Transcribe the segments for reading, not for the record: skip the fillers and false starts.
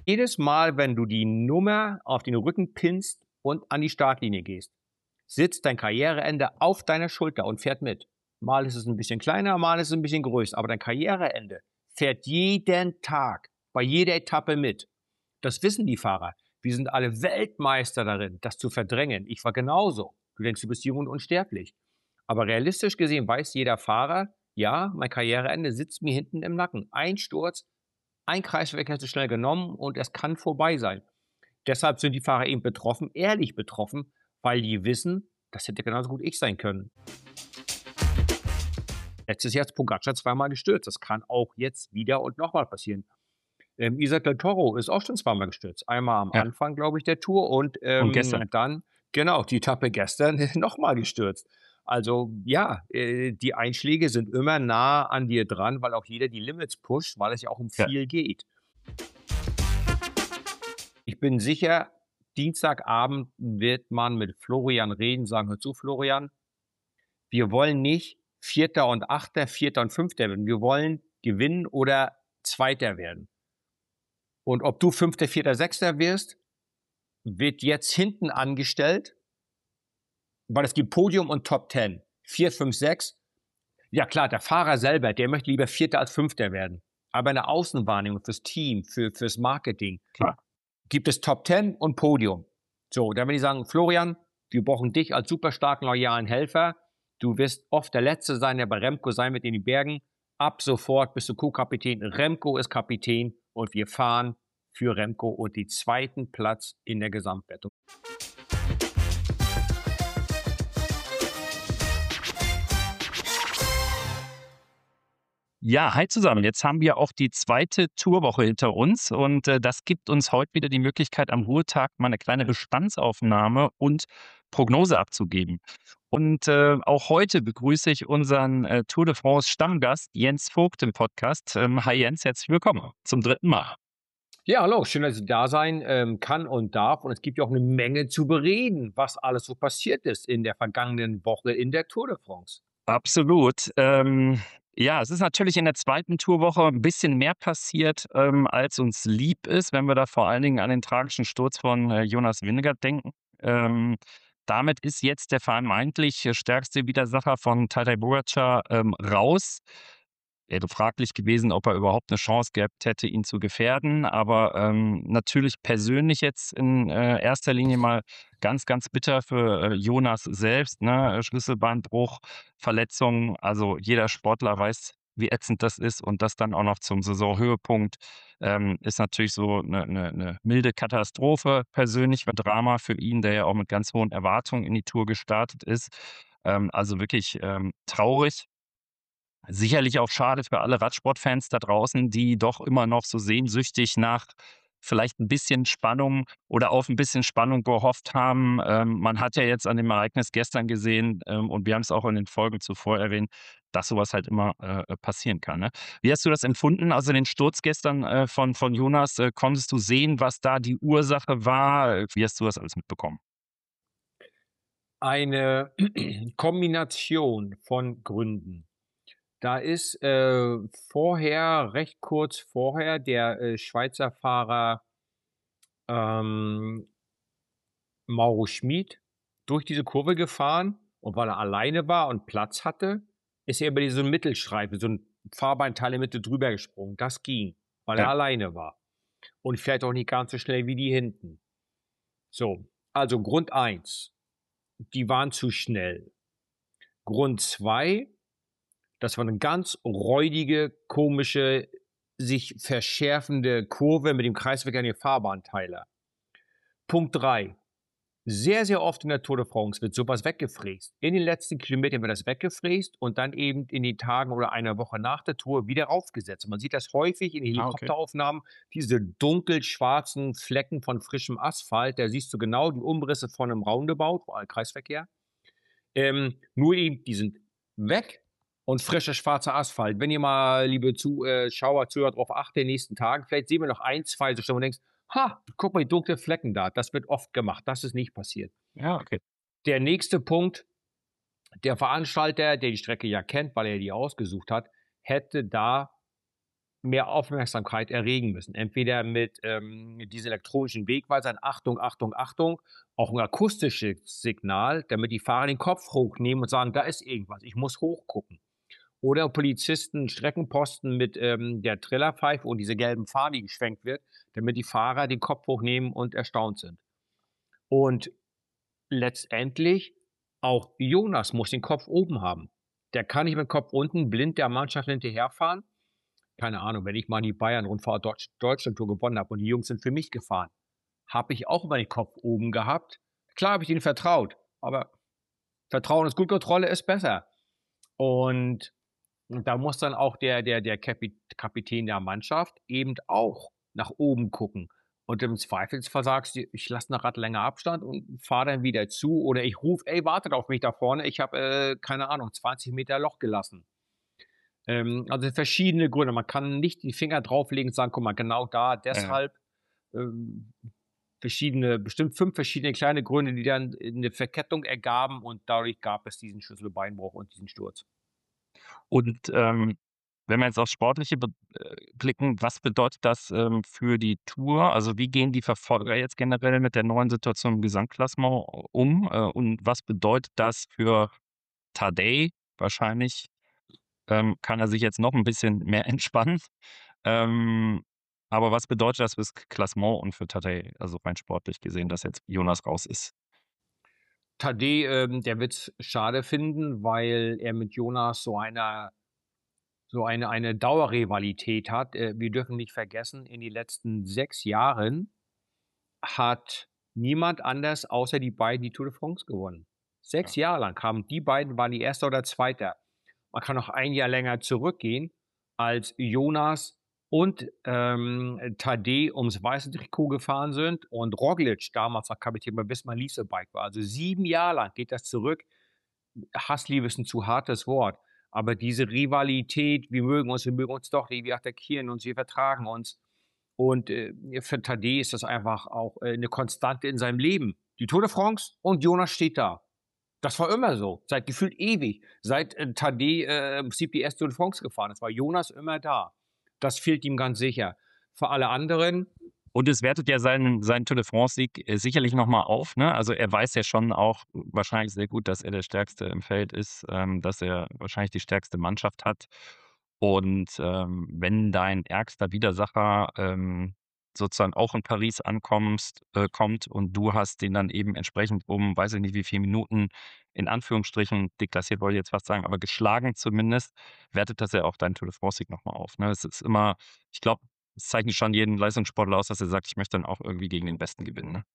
Jedes Mal, wenn du die Nummer auf den Rücken pinnst und an die Startlinie gehst, sitzt dein Karriereende auf deiner Schulter und fährt mit. Mal ist es ein bisschen kleiner, mal ist es ein bisschen größer, aber dein Karriereende fährt jeden Tag, bei jeder Etappe mit. Das wissen die Fahrer. Wir sind alle Weltmeister darin, das zu verdrängen. Ich war genauso. Du denkst, du bist jung und unsterblich. Aber realistisch gesehen weiß jeder Fahrer, ja, mein Karriereende sitzt mir hinten im Nacken. Ein Sturz, ein Kreisverkehr zu schnell genommen und es kann vorbei sein. Deshalb sind die Fahrer eben betroffen, ehrlich betroffen, weil die wissen, das hätte genauso gut ich sein können. Letztes Jahr ist Pogacar zweimal gestürzt. Das kann auch jetzt wieder und nochmal passieren. Isaac Del Toro ist auch schon zweimal gestürzt. Einmal am Ja. Anfang, glaube ich, der Tour und gestern. dann, genau, die Etappe gestern nochmal gestürzt. Also ja, die Einschläge sind immer nah an dir dran, weil auch jeder die Limits pusht, weil es ja auch um Ja. viel geht. Ich bin sicher, Dienstagabend wird man mit Florian reden, sagen, hör zu, Florian, wir wollen nicht Vierter und Achter, Vierter und Fünfter werden. Wir wollen gewinnen oder Zweiter werden. Und ob du Fünfter, Vierter, Sechster wirst, wird jetzt hinten angestellt, weil es gibt Podium und Top 10. 4, 5, 6. Ja klar, der Fahrer selber, der möchte lieber Vierter als Fünfter werden. Aber eine Außenwahrnehmung fürs Team, fürs Marketing, Klar. gibt es Top 10 und Podium. So, dann würde ich sagen, Florian, wir brauchen dich als super starken, loyalen Helfer. Du wirst oft der Letzte sein, der bei Remco sein wird in den Bergen. Ab sofort bist du Co-Kapitän. Remco ist Kapitän und wir fahren für Remco und den zweiten Platz in der Gesamtwertung. Ja, hi zusammen. Jetzt haben wir auch die zweite Tourwoche hinter uns und das gibt uns heute wieder die Möglichkeit, am Ruhetag mal eine kleine Bestandsaufnahme und Prognose abzugeben. Und auch heute begrüße ich unseren Tour de France Stammgast Jens Vogt im Podcast. Hi Jens, herzlich willkommen zum dritten Mal. Ja, hallo, schön, dass ich da sein kann und darf. Und es gibt ja auch eine Menge zu bereden, was alles so passiert ist in der vergangenen Woche in der Tour de France. Absolut. Ja, es ist natürlich in der zweiten Tourwoche ein bisschen mehr passiert, als uns lieb ist, wenn wir da vor allen Dingen an den tragischen Sturz von Jonas Vingegaard denken. Damit ist jetzt der vermeintlich stärkste Widersacher von Tadej Pogačar raus. Wäre fraglich gewesen, ob er überhaupt eine Chance gehabt hätte, ihn zu gefährden. Aber natürlich persönlich jetzt in erster Linie mal ganz, ganz bitter für Jonas selbst, ne? Schlüsselbeinbruch, Verletzungen. Also jeder Sportler weiß, wie ätzend das ist. Und das dann auch noch zum Saisonhöhepunkt ist natürlich so eine milde Katastrophe persönlich, ein Drama für ihn, der ja auch mit ganz hohen Erwartungen in die Tour gestartet ist. Also wirklich traurig. Sicherlich auch schade für alle Radsportfans da draußen, die doch immer noch so sehnsüchtig nach vielleicht ein bisschen Spannung oder auf ein bisschen Spannung gehofft haben. Man hat ja jetzt an dem Ereignis gestern gesehen, und wir haben es auch in den Folgen zuvor erwähnt, dass sowas halt immer passieren kann, ne? Wie hast du das empfunden? Also, den Sturz gestern von Jonas, konntest du sehen, was da die Ursache war? Wie hast du das alles mitbekommen? Eine Kombination von Gründen. Da ist vorher, recht kurz vorher, der Schweizer Fahrer ähm, Mauro Schmid durch diese Kurve gefahren und weil er alleine war und Platz hatte, ist er über diese Mittelstreife, so ein Fahrbahnteil in der Mitte drüber gesprungen. Das ging, weil er Ja, alleine war. Und vielleicht auch nicht ganz so schnell wie die hinten. So, also Grund eins: die waren zu schnell. Grund 2: das war eine ganz räudige, komische, sich verschärfende Kurve mit dem Kreisverkehr an den Fahrbahnteiler. Punkt 3: sehr, sehr oft in der Tour de France wird sowas weggefräst. In den letzten Kilometern wird das weggefräst und dann eben in den Tagen oder einer Woche nach der Tour wieder aufgesetzt. Man sieht das häufig in okay. Helikopteraufnahmen, diese dunkel-schwarzen Flecken von frischem Asphalt. Da siehst du genau die Umrisse von einem Roundabout, vor allem Kreisverkehr. Nur eben, die sind weg und frischer schwarzer Asphalt. Wenn ihr mal, liebe Zuschauer, Zuhörer, darauf achtet, in den nächsten Tagen, vielleicht sehen wir noch ein, zwei so Stellen, wo du denkst, ha, guck mal, die dunklen Flecken da. Das wird oft gemacht. Das ist nicht passiert. Ja, okay. Der nächste Punkt: der Veranstalter, der die Strecke ja kennt, weil er die ausgesucht hat, hätte da mehr Aufmerksamkeit erregen müssen. Entweder mit diesen elektronischen Wegweisern, Achtung, Achtung, Achtung, auch ein akustisches Signal, damit die Fahrer den Kopf hochnehmen und sagen, da ist irgendwas, ich muss hochgucken. Oder Polizisten, Streckenposten mit der Trillerpfeife und diese gelben Fahne, die geschwenkt wird, damit die Fahrer den Kopf hochnehmen und erstaunt sind. Und letztendlich auch Jonas muss den Kopf oben haben. Der kann nicht mit dem Kopf unten blind der Mannschaft hinterherfahren. Keine Ahnung, wenn ich mal die Bayern-Rundfahrt Deutschland-Tour gewonnen habe und die Jungs sind für mich gefahren, habe ich auch immer den Kopf oben gehabt. Klar habe ich ihnen vertraut, aber Vertrauen ist gut, Kontrolle ist besser. Und da muss dann auch der Kapitän der Mannschaft eben auch nach oben gucken. Und im Zweifelsfall sagst du, ich lasse eine Rad länger Abstand und fahre dann wieder zu. Oder ich rufe, ey, wartet auf mich da vorne. Ich habe, keine Ahnung, 20 Meter Loch gelassen. Also verschiedene Gründe. Man kann nicht die Finger drauflegen und sagen, guck mal, genau da, deshalb. Ähm, bestimmt 5 verschiedene kleine Gründe, die dann eine Verkettung ergaben und dadurch gab es diesen Schlüsselbeinbruch und diesen Sturz. Und wenn wir jetzt aufs Sportliche blicken, was bedeutet das für die Tour? Also wie gehen die Verfolger jetzt generell mit der neuen Situation im Gesamtklassement um? Und was bedeutet das für Tadej? Wahrscheinlich kann er sich jetzt noch ein bisschen mehr entspannen. Aber was bedeutet das fürs Klassement und für Tadej, also rein sportlich gesehen, dass jetzt Jonas raus ist? Tadej, der wird es schade finden, weil er mit Jonas eine Dauerrivalität hat. Wir dürfen nicht vergessen, in den letzten 6 Jahren hat niemand anders außer die beiden die Tour de France gewonnen. 6 Jahre lang haben die beiden, waren die Erster oder Zweiter. Man kann noch ein Jahr länger zurückgehen, als Jonas und Tadej ums weiße Trikot gefahren sind und Roglic damals noch Kapitän bei Visma Leasebike war. Also 7 Jahre lang geht das zurück. Hassliebe ist ein zu hartes Wort. Aber diese Rivalität, wir mögen uns doch, wir attackieren uns, wir vertragen uns. Und für Tadej ist das einfach auch eine Konstante in seinem Leben. Die Tour de France und Jonas steht da. Das war immer so, seit gefühlt ewig. Seit Tadej im Prinzip die erste Tour de France gefahren ist, war Jonas immer da. Das fehlt ihm ganz sicher. Für alle anderen. Und es wertet ja seinen Tour de France-Sieg sicherlich nochmal auf. Ne? Also er weiß ja schon auch wahrscheinlich sehr gut, dass er der Stärkste im Feld ist, dass er wahrscheinlich die stärkste Mannschaft hat. Und wenn dein ärgster Widersacher sozusagen auch in Paris kommt und du hast den dann eben entsprechend weiß ich nicht wie viele Minuten in Anführungsstrichen deklassiert, wollte ich jetzt fast sagen, aber geschlagen zumindest, wertet das ja auch deinen Tour de France-Sieg nochmal auf. Ne? Es ist immer, ich glaube, es zeichnet schon jeden Leistungssportler aus, dass er sagt, ich möchte dann auch irgendwie gegen den Besten gewinnen. Ne?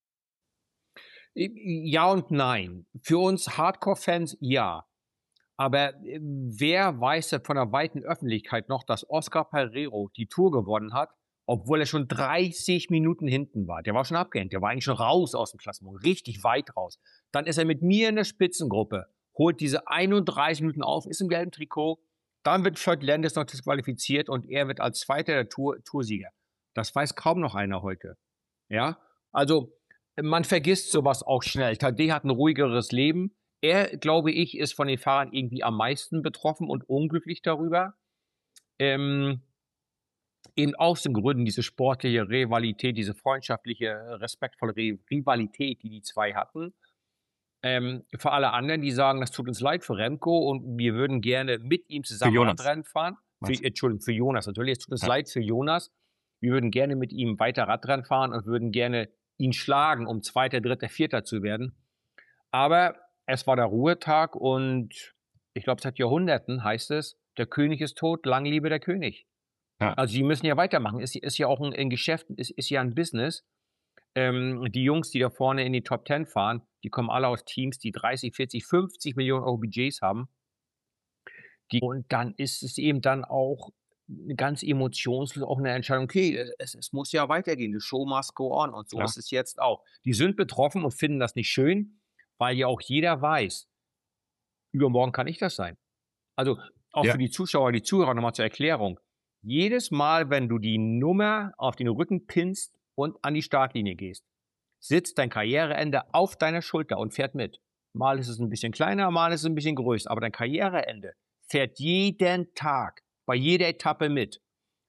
Ja und nein. Für uns Hardcore-Fans ja. Aber wer weiß denn von der weiten Öffentlichkeit noch, dass Oscar Pereiro die Tour gewonnen hat, obwohl er schon 30 Minuten hinten war. Der war schon abgehängt, der war eigentlich schon raus aus dem Klassement, richtig weit raus. Dann ist er mit mir in der Spitzengruppe, holt diese 31 Minuten auf, ist im gelben Trikot. Dann wird Floyd Landis noch disqualifiziert und er wird als Zweiter der Toursieger. Das weiß kaum noch einer heute. Ja, also man vergisst sowas auch schnell. Tadej hat ein ruhigeres Leben. Er, glaube ich, ist von den Fahrern irgendwie am meisten betroffen und unglücklich darüber. Eben aus den Gründen, diese sportliche Rivalität, diese freundschaftliche, respektvolle Rivalität, die zwei hatten. Für alle anderen, die sagen, das tut uns leid für Remco und wir würden gerne mit ihm zusammen Radrennen fahren. Entschuldigung, für Jonas natürlich. Es tut uns leid für Jonas. Wir würden gerne mit ihm weiter Radrennen fahren und würden gerne ihn schlagen, um Zweiter, Dritter, Vierter zu werden. Aber es war der Ruhetag und ich glaube, seit Jahrhunderten heißt es, der König ist tot, lang lebe der König. Ja. Also die müssen ja weitermachen. Ist ja auch ein Geschäft, ist ja ein Business. Die Jungs, die da vorne in die Top 10 fahren, die kommen alle aus Teams, die 30, 40, 50 Millionen Euro Budgets haben. Und dann ist es eben dann auch ganz emotionslos auch eine Entscheidung, okay, es muss ja weitergehen, the show must go on und so ist es jetzt auch. Die sind betroffen und finden das nicht schön, weil ja auch jeder weiß, übermorgen kann ich das sein. Also auch für die Zuschauer, die Zuhörer nochmal zur Erklärung. Jedes Mal, wenn du die Nummer auf den Rücken pinnst und an die Startlinie gehst, sitzt dein Karriereende auf deiner Schulter und fährt mit. Mal ist es ein bisschen kleiner, mal ist es ein bisschen größer, aber dein Karriereende fährt jeden Tag, bei jeder Etappe mit.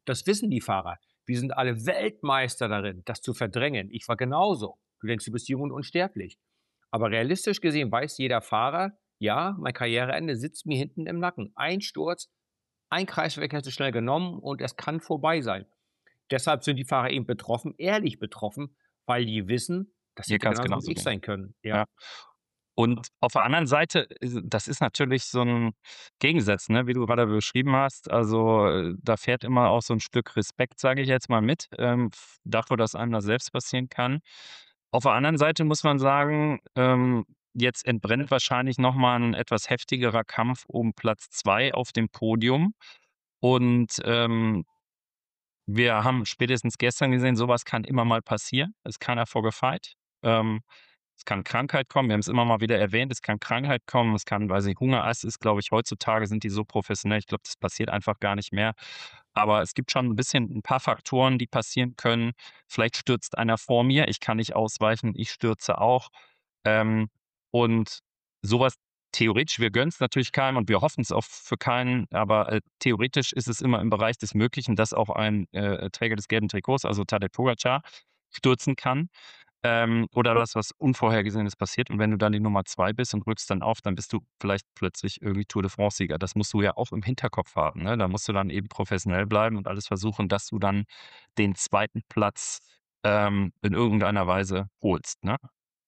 Das wissen die Fahrer. Wir sind alle Weltmeister darin, das zu verdrängen. Ich war genauso. Du denkst, du bist jung und unsterblich. Aber realistisch gesehen weiß jeder Fahrer, ja, mein Karriereende sitzt mir hinten im Nacken. Ein Sturz, ein Kreisverkehr zu schnell genommen und es kann vorbei sein. Deshalb sind die Fahrer eben betroffen, ehrlich betroffen, weil die wissen, das Hier hätte kann es genauso gut genauso ich gehen. sein können. Ja. Ja. Und auf der anderen Seite, das ist natürlich so ein Gegensatz, ne, wie du gerade beschrieben hast. Also, da fährt immer auch so ein Stück Respekt, sage ich jetzt mal mit, f davor, dass einem das selbst passieren kann. Auf der anderen Seite muss man sagen, jetzt entbrennt wahrscheinlich noch mal 'n etwas heftigerer Kampf um Platz 2 auf dem Podium. Und, wir haben spätestens gestern gesehen, sowas kann immer mal passieren. Ist keiner vor gefeit. Ähm, Es kann Krankheit kommen. Wir haben es immer mal wieder erwähnt. Es kann Krankheit kommen. Es kann, weiß nicht, Hungerast ist, glaube ich, heutzutage sind die so professionell. Ich glaube, das passiert einfach gar nicht mehr. Aber es gibt schon ein paar Faktoren, die passieren können. Vielleicht stürzt einer vor mir. Ich kann nicht ausweichen. Ich stürze auch. Ähm, und sowas theoretisch, wir gönnen es natürlich keinem und wir hoffen es auch für keinen, aber, theoretisch ist es immer im Bereich des Möglichen, dass auch ein, Träger des gelben Trikots, also Tadej Pogacar, stürzen kann, oder dass was Unvorhergesehenes passiert. Und wenn du dann die Nummer 2 bist und rückst dann auf, dann bist du vielleicht plötzlich irgendwie Tour de France-Sieger. Das musst du ja auch im Hinterkopf haben, ne? Da musst du dann eben professionell bleiben und alles versuchen, dass du dann den zweiten Platz, in irgendeiner Weise holst, ne?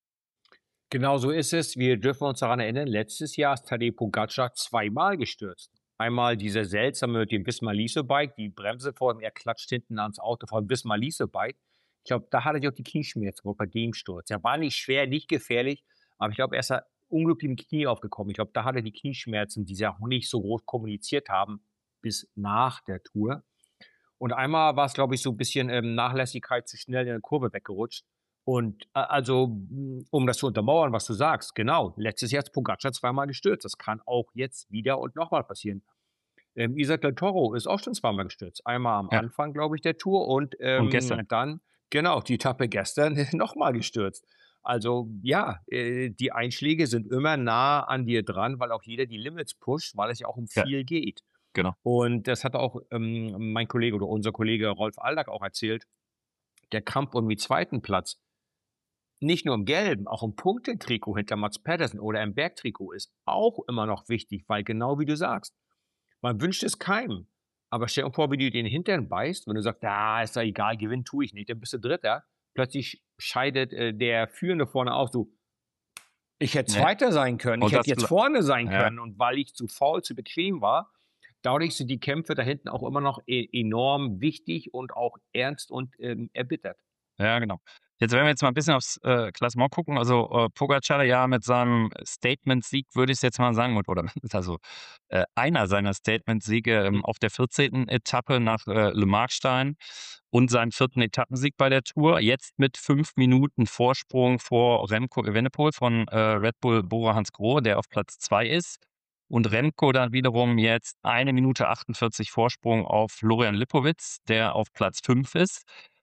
Genau so ist es. Wir dürfen uns daran erinnern, letztes Jahr ist Tadej Pogacar zweimal gestürzt. Einmal dieser seltsame mit dem Visma-Lease-Bike, die Bremse vor ihm, er klatscht hinten ans Auto vom Visma-Lease-Bike. Ich glaube, da hatte er sich auch die Knieschmerzen geholt bei dem Sturz. Er war nicht schwer, nicht gefährlich, aber ich glaube, er ist da unglücklich im Knie aufgekommen. Ich glaube, da hatte er die Knieschmerzen, die sie auch nicht so groß kommuniziert haben, bis nach der Tour. Und einmal war es, glaube ich, so ein bisschen, Nachlässigkeit, zu schnell in der Kurve weggerutscht. Und also, um das zu untermauern, was du sagst, genau, letztes Jahr ist Pogacar zweimal gestürzt. Das kann auch jetzt wieder und nochmal passieren. Isaac Del Toro ist auch schon zweimal gestürzt. Einmal am Ja. Anfang, glaube ich, der Tour und, Und gestern. dann genau, die Etappe gestern nochmal gestürzt. Also, ja, die Einschläge sind immer nah an dir dran, weil auch jeder die Limits pusht, weil es ja auch um Ja, viel geht. genau. Und das hat auch, mein Kollege oder unser Kollege Rolf Aldag auch erzählt. Der Kampf um den zweiten Platz, nicht nur im Gelben, auch im Punktetrikot hinter Mats Pedersen oder im Bergtrikot ist auch immer noch wichtig, weil genau wie du sagst, man wünscht es keinem. Aber stell dir vor, wie du den Hintern beißt, wenn du sagst, ja, ist ja egal, gewinnen tue ich nicht, dann bist du Dritter. Plötzlich scheidet der Führende vorne auf, so, ich hätte Ne? Zweiter sein können, ich Und hätte das jetzt bl vorne sein Ja. können. Und weil ich zu faul, zu bequem war, dadurch sind die Kämpfe da hinten auch immer noch enorm wichtig und auch ernst und erbittert. Ja, genau. Jetzt, wenn wir jetzt mal ein bisschen aufs, Klassement gucken, also, Pogacar ja mit seinem Statement-Sieg, würde ich jetzt mal sagen, oder also, einer seiner Statement-Siege, Hm. auf der 14. Etappe nach, Le Markstein und seinen 4. Etappensieg bei der Tour. Jetzt mit 5 Minuten Vorsprung vor Remco Evenepoel von, Red Bull Bora-Hansgrohe, der auf Platz 2 ist. Und Remco dann wiederum jetzt 1 Minute 48 Vorsprung auf Florian Lipowitz, der auf Platz 5 ist.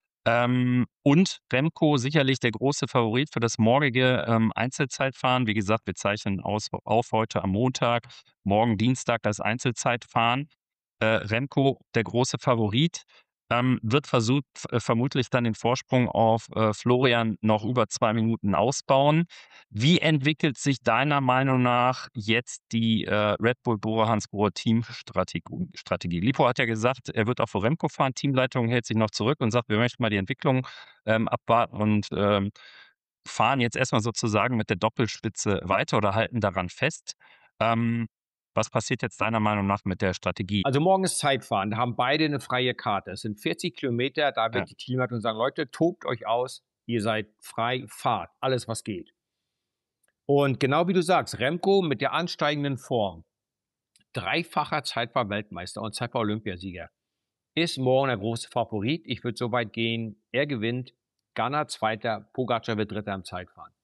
Und Remco sicherlich der große Favorit für das morgige, Einzelzeitfahren. Wie gesagt, wir zeichnen auf heute am Montag, morgen Dienstag das Einzelzeitfahren. Remco der große Favorit, wird versucht vermutlich dann den Vorsprung auf, Florian noch über 2 Minuten ausbauen. Wie entwickelt sich deiner Meinung nach jetzt die, Red Bull Bora-Hansgrohe Strategie? Lipo hat ja gesagt, er wird auch für Remco fahren. Teamleitung hält sich noch zurück und sagt: „Wir möchten mal die Entwicklung, abwarten und, fahren jetzt erst mal sozusagen mit der Doppelspitze weiter oder halten daran fest." Ähm, Was passiert jetzt deiner Meinung nach mit der Strategie? Also morgen ist Zeitfahren, da haben beide eine freie Karte. Es sind 40 Kilometer, da Ja, wird die Teamleitung sagen, Leute, tobt euch aus, ihr seid frei, fahrt, alles was geht. Und genau wie du sagst, Remco mit der ansteigenden Form, dreifacher Zeitfahr-Weltmeister und Zeitfahr-Olympiasieger, ist morgen der große Favorit. Ich würde so weit gehen, er gewinnt, Ganna Zweiter, Pogacar wird Dritter im Zeitfahren.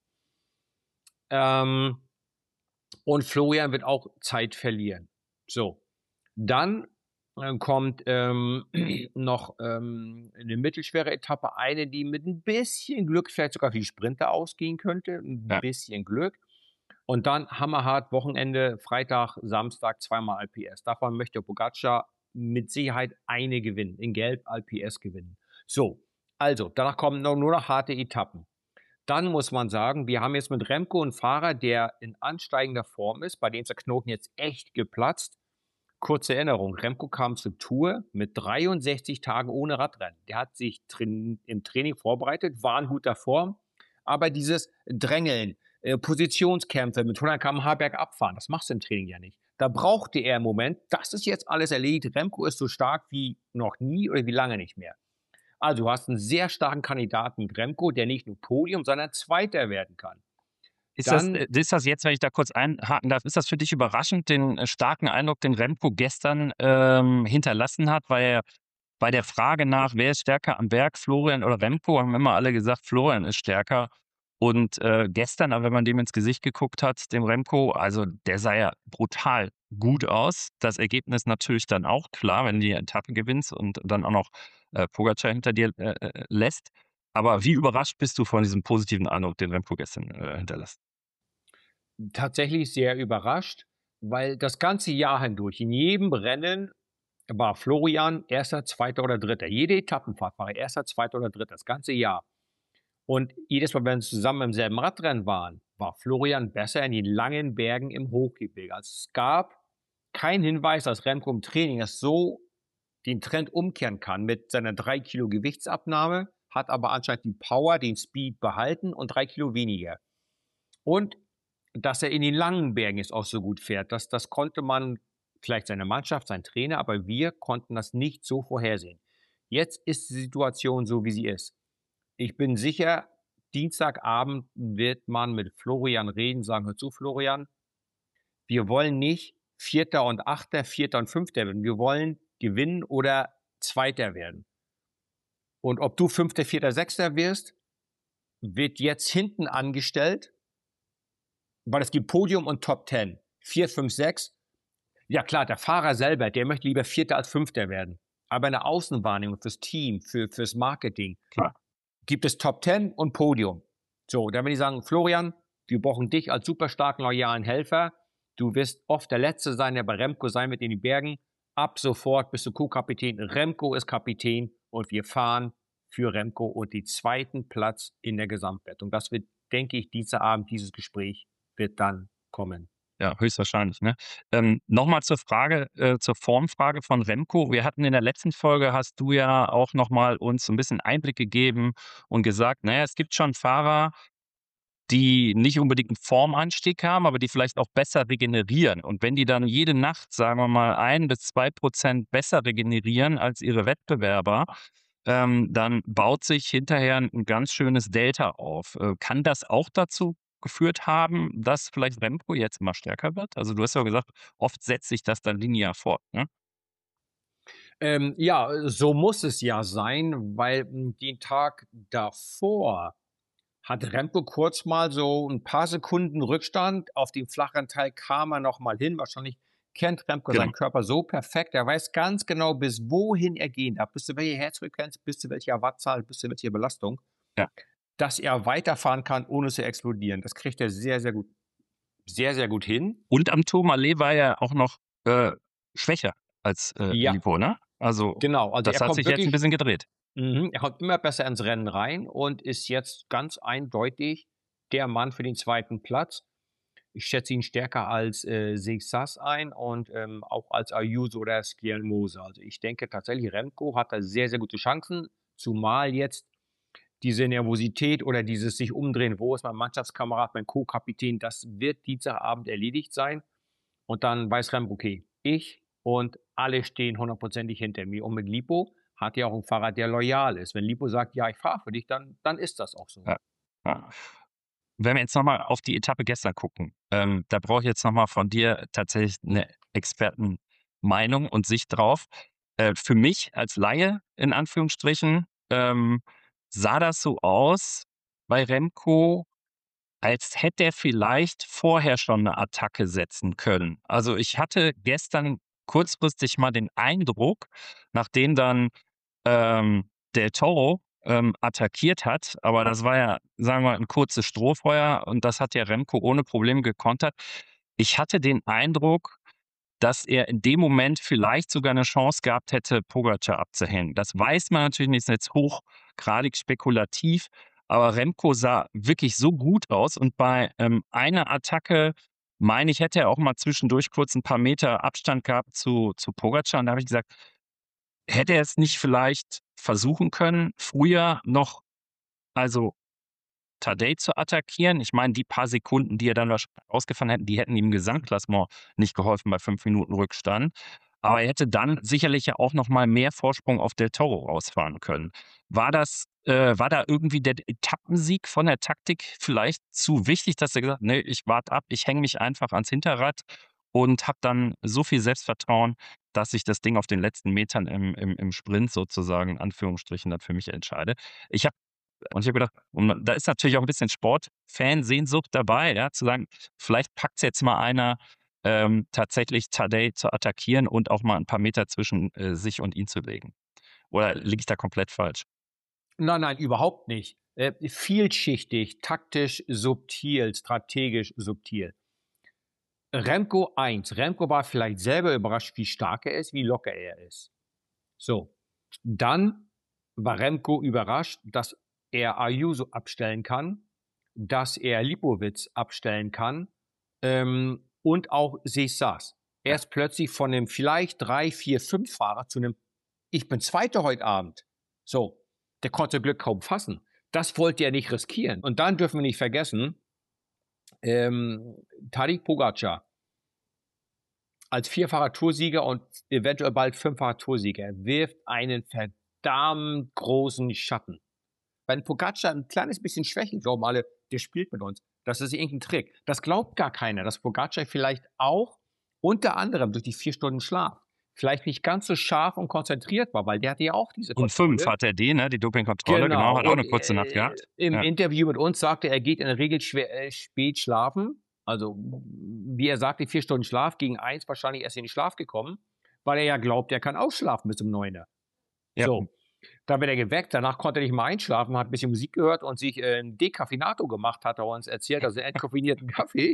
Ähm, und Florian wird auch Zeit verlieren. So, dann kommt noch eine mittelschwere Etappe, eine, die mit ein bisschen Glück vielleicht sogar für die Sprinter ausgehen könnte, ein ja, bisschen Glück. Und dann hammerhart Wochenende, Freitag, Samstag, zweimal LPS. Davon möchte Pogacar mit Sicherheit eine gewinnen, in Gelb LPS gewinnen. So, also, danach kommen nur noch harte Etappen. Dann muss man sagen, wir haben jetzt mit Remco einen Fahrer, der in ansteigender Form ist, bei dem ist der Knoten jetzt echt geplatzt. Kurze Erinnerung, Remco kam zur Tour mit 63 Tagen ohne Radrennen. Der hat sich im Training vorbereitet, war in guter Form, aber dieses Drängeln, Positionskämpfe mit 100 km/h bergab fahren, das machst du im Training ja nicht. Da brauchte er im Moment, das ist jetzt alles erledigt. Remco ist so stark wie noch nie oder wie lange nicht mehr. Also du hast einen sehr starken Kandidaten mit Remco, der nicht nur Podium, sondern Zweiter werden kann. Ist das jetzt, wenn ich da kurz einhaken darf, ist das für dich überraschend, den starken Eindruck, den Remco gestern hinterlassen hat? Weil bei der Frage nach, wer ist stärker am Berg, Florian oder Remco, haben immer alle gesagt, Florian ist stärker. Und gestern, wenn man dem ins Gesicht geguckt hat, dem Remco, also der sah ja brutal gut aus. Das Ergebnis natürlich dann auch klar, wenn du die Etappe gewinnst und dann auch noch Pogacar hinter dir lässt. Aber wie überrascht bist du von diesem positiven Eindruck, den Remco gestern hinterlässt? Tatsächlich sehr überrascht, weil das ganze Jahr hindurch, in jedem Rennen war Florian Erster, Zweiter oder Dritter. Jede Etappenfahrt war er Erster, Zweiter oder Dritter, das ganze Jahr. Und jedes Mal, wenn sie zusammen im selben Radrennen waren, war Florian besser in den langen Bergen im Hochgebirge. Also es gab keinen Hinweis, dass Remco im Training das so den Trend umkehren kann mit seiner 3 Kilo Gewichtsabnahme, hat aber anscheinend die Power, den Speed behalten und 3 Kilo weniger. Und dass er in den langen Bergen jetzt auch so gut fährt, das konnte man, vielleicht seine Mannschaft, sein Trainer, aber wir konnten das nicht so vorhersehen. Jetzt ist die Situation so, wie sie ist. Ich bin sicher, Dienstagabend wird man mit Florian reden, sagen, hör zu, Florian, wir wollen nicht Vierter und Achter, Vierter und Fünfter werden. Wir wollen gewinnen oder Zweiter werden. Und ob du Fünfter, Vierter, Sechster wirst, wird jetzt hinten angestellt, weil es gibt Podium und Top 10. 4, 5, 6. Ja klar, der Fahrer selber, der möchte lieber Vierter als Fünfter werden. Aber eine Außenwahrnehmung fürs Team, fürs Marketing, Klar. gibt es Top 10 und Podium. So, dann will ich sagen, Florian, wir brauchen dich als super starken, loyalen Helfer. Du wirst oft der Letzte sein, der bei Remco sein wird in den Bergen. Ab sofort bist du Co-Kapitän. Remco ist Kapitän und wir fahren für Remco und den zweiten Platz in der Gesamtwertung. Das wird, denke ich, Dienstagabend, dieses Gespräch wird dann kommen. Ja, höchstwahrscheinlich, ne? Nochmal zur Frage, zur Formfrage von Remco. Wir hatten in der letzten Folge, hast du ja auch nochmal uns so ein bisschen Einblick gegeben und gesagt, naja, es gibt schon Fahrer, die nicht unbedingt einen Formanstieg haben, aber die vielleicht auch besser regenerieren. Und wenn die dann jede Nacht, sagen wir mal, 1-2% besser regenerieren als ihre Wettbewerber, dann baut sich hinterher ein ganz schönes Delta auf. Kann das auch dazu geführt haben, dass vielleicht Remco jetzt immer stärker wird? Also du hast ja gesagt, oft setzt sich das dann linear fort, ne? Ja, so muss es ja sein, weil den Tag davor hat Remco kurz mal so ein paar Sekunden Rückstand. Auf den flacheren Teil kam er noch mal hin. Wahrscheinlich kennt Remco Genau. seinen Körper so perfekt. Er weiß ganz genau, bis wohin er gehen darf, bis zu welcher Herzfrequenz, bis zu welcher Wattzahl, bis zu welcher Belastung, Ja. dass er weiterfahren kann, ohne zu explodieren. Das kriegt er sehr, sehr gut hin. Und am Tourmalet war er auch noch schwächer als Ja, Lipo, ne? Also genau. Also das er hat kommt sich jetzt ein wirklich, bisschen gedreht. er kommt immer besser ins Rennen rein und ist jetzt ganz eindeutig der Mann für den zweiten Platz. Ich schätze ihn stärker als Seixas ein und auch als Ayuso oder Skjelmose. Also ich denke tatsächlich, Remco hat da sehr, sehr gute Chancen, zumal jetzt diese Nervosität oder dieses sich umdrehen, wo ist mein Mannschaftskamerad, mein Co-Kapitän, das wird Dienstagabend erledigt sein. Und dann weiß Remco, okay, ich und alle stehen hundertprozentig hinter mir. Und mit Lipo hat ja auch ein Fahrer, der loyal ist. Wenn Lipo sagt, ja, ich fahre für dich, dann ist das auch so. Ja. Ja. Wenn wir jetzt nochmal auf die Etappe gestern gucken, da brauche ich jetzt nochmal von dir tatsächlich eine Expertenmeinung und Sicht drauf. Für mich als Laie, in Anführungsstrichen, sah das so aus bei Remco, als hätte er vielleicht vorher schon eine Attacke setzen können. Also ich hatte gestern kurzfristig mal den Eindruck, nachdem dann Del Toro attackiert hat, aber das war ja, sagen wir, ein kurzes Strohfeuer und das hat ja Remco ohne Probleme gekontert. Ich hatte den Eindruck, dass er in dem Moment vielleicht sogar eine Chance gehabt hätte, Pogacar abzuhängen. Das weiß man natürlich nicht, ist jetzt hochgradig spekulativ, aber Remco sah wirklich so gut aus und bei einer Attacke, meine ich, hätte er auch mal zwischendurch kurz ein paar Meter Abstand gehabt zu Pogacar und da habe ich gesagt, hätte er es nicht vielleicht versuchen können, früher noch, also Tadej zu attackieren? Ich meine, die paar Sekunden, die er dann ausgefahren hätten, die hätten ihm im Gesamtklassement nicht geholfen bei 5 Minuten Rückstand. Aber er hätte dann sicherlich ja auch noch mal mehr Vorsprung auf Del Toro rausfahren können. War da irgendwie der Etappensieg von der Taktik vielleicht zu wichtig, dass er gesagt hat, nee, ich warte ab, ich hänge mich einfach ans Hinterrad und habe dann so viel Selbstvertrauen, dass ich das Ding auf den letzten Metern im Sprint sozusagen, in Anführungsstrichen, dann für mich entscheide. Ich habe gedacht, und da ist natürlich auch ein bisschen Sportfansehnsucht dabei, ja, zu sagen, vielleicht packt es jetzt mal einer, tatsächlich Tadej zu attackieren und auch mal ein paar Meter zwischen sich und ihn zu legen. Oder liege ich da komplett falsch? Nein, überhaupt nicht. Vielschichtig, taktisch subtil, strategisch subtil. Remco 1. Remco war vielleicht selber überrascht, wie stark er ist, wie locker er ist. So. Dann war Remco überrascht, dass er Ayuso abstellen kann, dass er Lipowitz abstellen kann und auch Sessas. Er ist plötzlich von einem vielleicht 3, 4, 5 Fahrer zu einem ich bin Zweiter heute Abend. So, der konnte Glück kaum fassen. Das wollte er nicht riskieren. Und dann dürfen wir nicht vergessen, Tadej Pogacar als vierfacher Toursieger und eventuell bald fünffacher Toursieger wirft einen verdammt großen Schatten. Wenn Pogacar ein kleines bisschen schwächelt, glauben alle, der spielt mit uns. Das ist irgendein Trick. Das glaubt gar keiner, dass Pogacar vielleicht auch unter anderem durch die 4 Stunden Schlaf vielleicht nicht ganz so scharf und konzentriert war, weil der hatte ja auch diese Und Kontrolle. 5 hat er die Dopingkontrolle, genau, hat auch eine kurze Nacht gehabt. Im Interview mit uns sagte er, geht in der Regel spät schlafen. Also, wie er sagte, 4 Stunden Schlaf, gegen 1 wahrscheinlich erst in den Schlaf gekommen, weil er ja glaubt, er kann ausschlafen bis um 9. Ja. So, dann wird er geweckt, danach konnte er nicht mehr einschlafen, hat ein bisschen Musik gehört und sich ein Decaffeinato gemacht, hat er uns erzählt, also einen entkoffinierten Kaffee.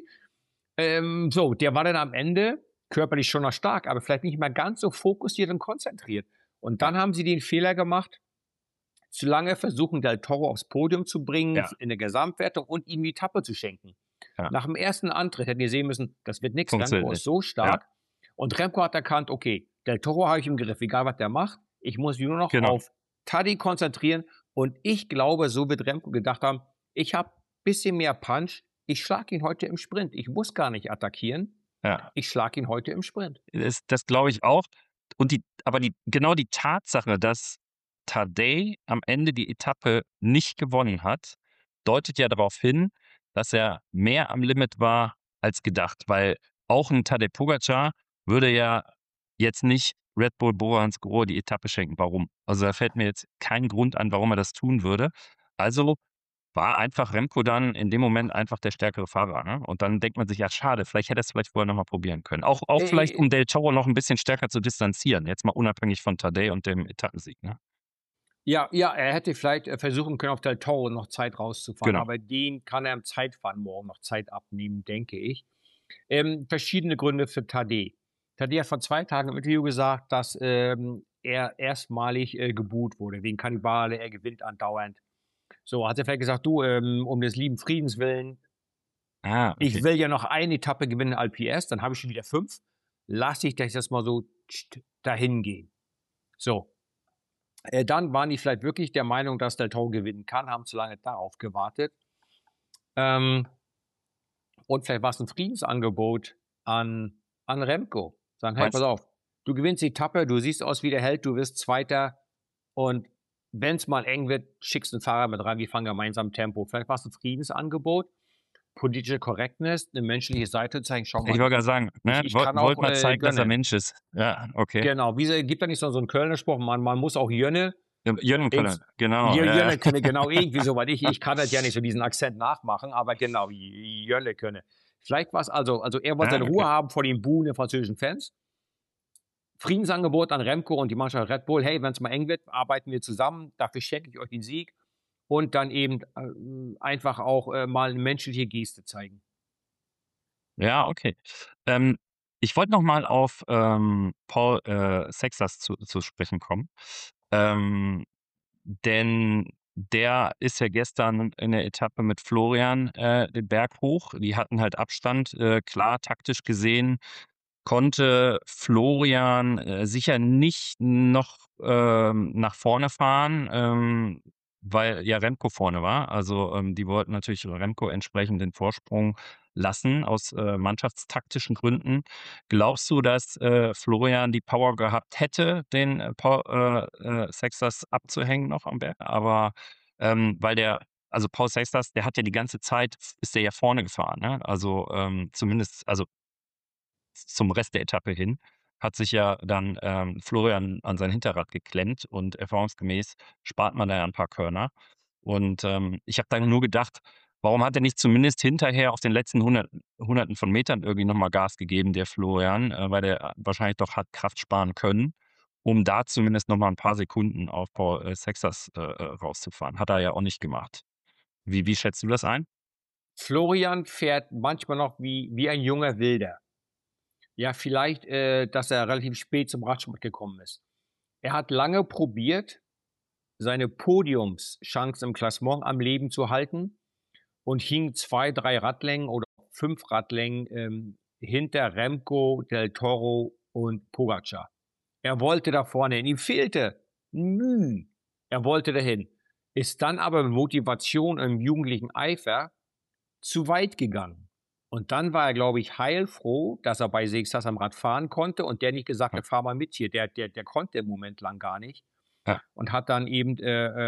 So, der war dann am Ende körperlich schon noch stark, aber vielleicht nicht mehr ganz so fokussiert und konzentriert. Und dann haben sie den Fehler gemacht, zu lange versuchen, Del Toro aufs Podium zu bringen in der Gesamtwertung und ihm die Etappe zu schenken. Ja. Nach dem ersten Antritt hätten wir sehen müssen, das wird nichts, Remco ist so stark. Ja. Und Remco hat erkannt, okay, Del Toro habe ich im Griff, egal was der macht, ich muss mich nur noch auf Tadej konzentrieren. Und ich glaube, so wird Remco gedacht haben, ich habe ein bisschen mehr Punch, ich schlage ihn heute im Sprint. Ich muss gar nicht attackieren. Ja. Ich schlage ihn heute im Sprint. Das glaube ich auch. Und genau die Tatsache, dass Tadej am Ende die Etappe nicht gewonnen hat, deutet ja darauf hin, dass er mehr am Limit war als gedacht. Weil auch ein Tadej Pogacar würde ja jetzt nicht Red Bull Bora Hansgrohe die Etappe schenken. Warum? Also da fällt mir jetzt kein Grund an, warum er das tun würde. Also war einfach Remco dann in dem Moment einfach der stärkere Fahrer. Ne? Und dann denkt man sich, ja schade, vielleicht hätte er es vielleicht vorher nochmal probieren können. Auch vielleicht, um Del Toro noch ein bisschen stärker zu distanzieren. Jetzt mal unabhängig von Tadej und dem Etappensieg. Ne? Ja, er hätte vielleicht versuchen können, auf Del Toro noch Zeit rauszufahren. Genau. Aber den kann er im Zeitfahren morgen noch Zeit abnehmen, denke ich. Verschiedene Gründe für Tadej. Tadej hat vor 2 Tagen im Interview gesagt, dass er erstmalig geboot wurde, wegen Kannibale, er gewinnt andauernd. So, hat er vielleicht gesagt, du, um des lieben Friedens willen, okay. Ich will ja noch eine Etappe gewinnen, LPS, dann habe ich schon wieder 5. Lass ich das mal so dahin gehen. So. Dann waren die vielleicht wirklich der Meinung, dass Del Toro gewinnen kann, haben zu lange darauf gewartet. Und vielleicht war es ein Friedensangebot an Remco. Sagen, hey, pass auf, du gewinnst die Etappe, du siehst aus wie der Held, du wirst Zweiter und wenn es mal eng wird, schickst du einen Fahrer mit rein, wir fahren gemeinsam Tempo. Vielleicht war es ein Friedensangebot, politische Correctness, eine menschliche Seite zeigen. Schau mal. Ich wollte gerade sagen, ne? Ich wollte mal zeigen, dass er Mensch ist. Ja, okay. Genau, gibt da nicht so einen Kölner Spruch, man muss auch Jönne. Jönne können, genau. Jönne können, genau, irgendwie so, weil ich kann das ja nicht so diesen Akzent nachmachen, aber genau, Jönne können. Vielleicht war es also er wollte seine Ruhe haben vor den Buhen der französischen Fans. Friedensangebot an Remco und die Mannschaft Red Bull, hey, wenn es mal eng wird, arbeiten wir zusammen, dafür schenke ich euch den Sieg und dann eben einfach auch mal eine menschliche Geste zeigen. Ja, okay. Ich wollte noch mal auf Paul Sexas zu sprechen kommen. Denn der ist ja gestern in der Etappe mit Florian den Berg hoch. Die hatten halt Abstand. Klar, taktisch gesehen konnte Florian sicher nicht noch nach vorne fahren, weil ja Remco vorne war. Also die wollten natürlich Remco entsprechend den Vorsprung lassen aus mannschaftstaktischen Gründen. Glaubst du, dass Florian die Power gehabt hätte, den Paul Sextas abzuhängen noch am Berg? Aber weil also Paul Sextas, der hat ja die ganze Zeit, ist der ja vorne gefahren. Ne? Also zumindest, also zum Rest der Etappe hin, hat sich ja dann Florian an sein Hinterrad geklemmt und erfahrungsgemäß spart man da ja ein paar Körner. Und ich habe dann nur gedacht, warum hat er nicht zumindest hinterher auf den letzten Hunderten von Metern irgendwie nochmal Gas gegeben, der Florian, weil der wahrscheinlich doch hat Kraft sparen können, um da zumindest nochmal ein paar Sekunden auf Paul Sexas rauszufahren. Hat er ja auch nicht gemacht. Wie schätzt du das ein? Florian fährt manchmal noch wie ein junger Wilder. Ja, vielleicht, dass er relativ spät zum Radsport gekommen ist. Er hat lange probiert, seine Podiumschance im Klassement am Leben zu halten und hing 2, 3 Radlängen oder 5 Radlängen hinter Remco, Del Toro und Pogacar. Er wollte da vorne hin, ihm fehlte Mühe. Er wollte dahin, ist dann aber mit Motivation und jugendlichen Eifer zu weit gegangen. Und dann war er, glaube ich, heilfroh, dass er bei Sexas am Rad fahren konnte und der nicht gesagt hat, fahr mal mit hier. Der konnte im Moment lang gar nicht. Ja. Und hat dann eben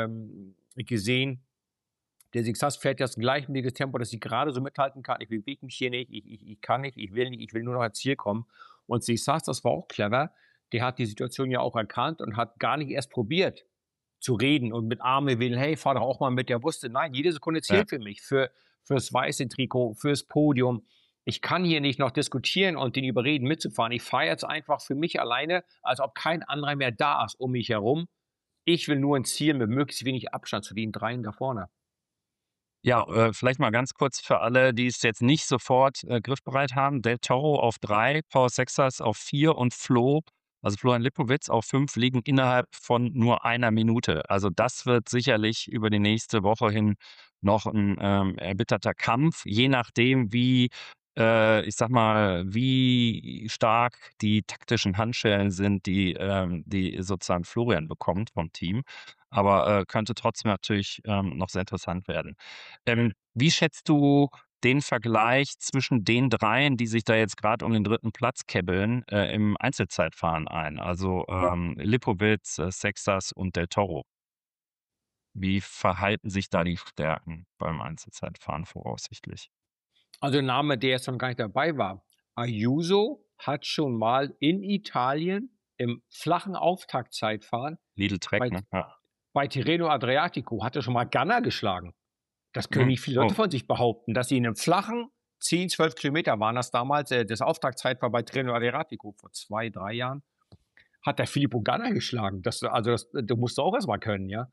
gesehen, der Sexas fährt das gleichmäßige Tempo, dass ich gerade so mithalten kann. Ich bewege mich hier nicht, ich kann nicht, ich will nicht, ich will nur noch ans Ziel kommen. Und Sexas, das war auch clever, der hat die Situation ja auch erkannt und hat gar nicht erst probiert zu reden und mit Arme wählen, hey, fahr doch auch mal mit. Der wusste, nein, jede Sekunde zählt für mich, fürs weiße Trikot, fürs Podium. Ich kann hier nicht noch diskutieren und den überreden mitzufahren. Ich fahre jetzt einfach für mich alleine, als ob kein anderer mehr da ist um mich herum. Ich will nur ein Ziel mit möglichst wenig Abstand zu den dreien da vorne. Ja, vielleicht mal ganz kurz für alle, die es jetzt nicht sofort griffbereit haben. Del Toro auf 3, Paul Sexas auf 4 und also Florian Lipowitz auf 5 liegen innerhalb von nur einer Minute. Also das wird sicherlich über die nächste Woche hin noch ein erbitterter Kampf, je nachdem, ich sag mal, wie stark die taktischen Handschellen sind, die sozusagen Florian bekommt vom Team. Aber könnte trotzdem natürlich noch sehr interessant werden. Wie schätzt du den Vergleich zwischen den dreien, die sich da jetzt gerade um den 3. Platz käbbeln, im Einzelzeitfahren ein? Also Lipowitz, Sexas und Del Toro. Wie verhalten sich da die Stärken beim Einzelzeitfahren voraussichtlich? Also ein Name, der jetzt noch gar nicht dabei war. Ayuso hat schon mal in Italien im flachen Auftaktzeitfahren Lidl Trek, bei, ne? Ja. bei Tirreno Adriatico hatte schon mal Ganna geschlagen. Das können nicht viele Leute Oh. von sich behaupten, dass sie in einem flachen 10, 12 Kilometer waren das damals. Das Auftaktzeit war bei Tirreno Adriatico vor 2, 3 Jahren. Hat der Filippo Ganna geschlagen. Das du musst auch erstmal können, ja.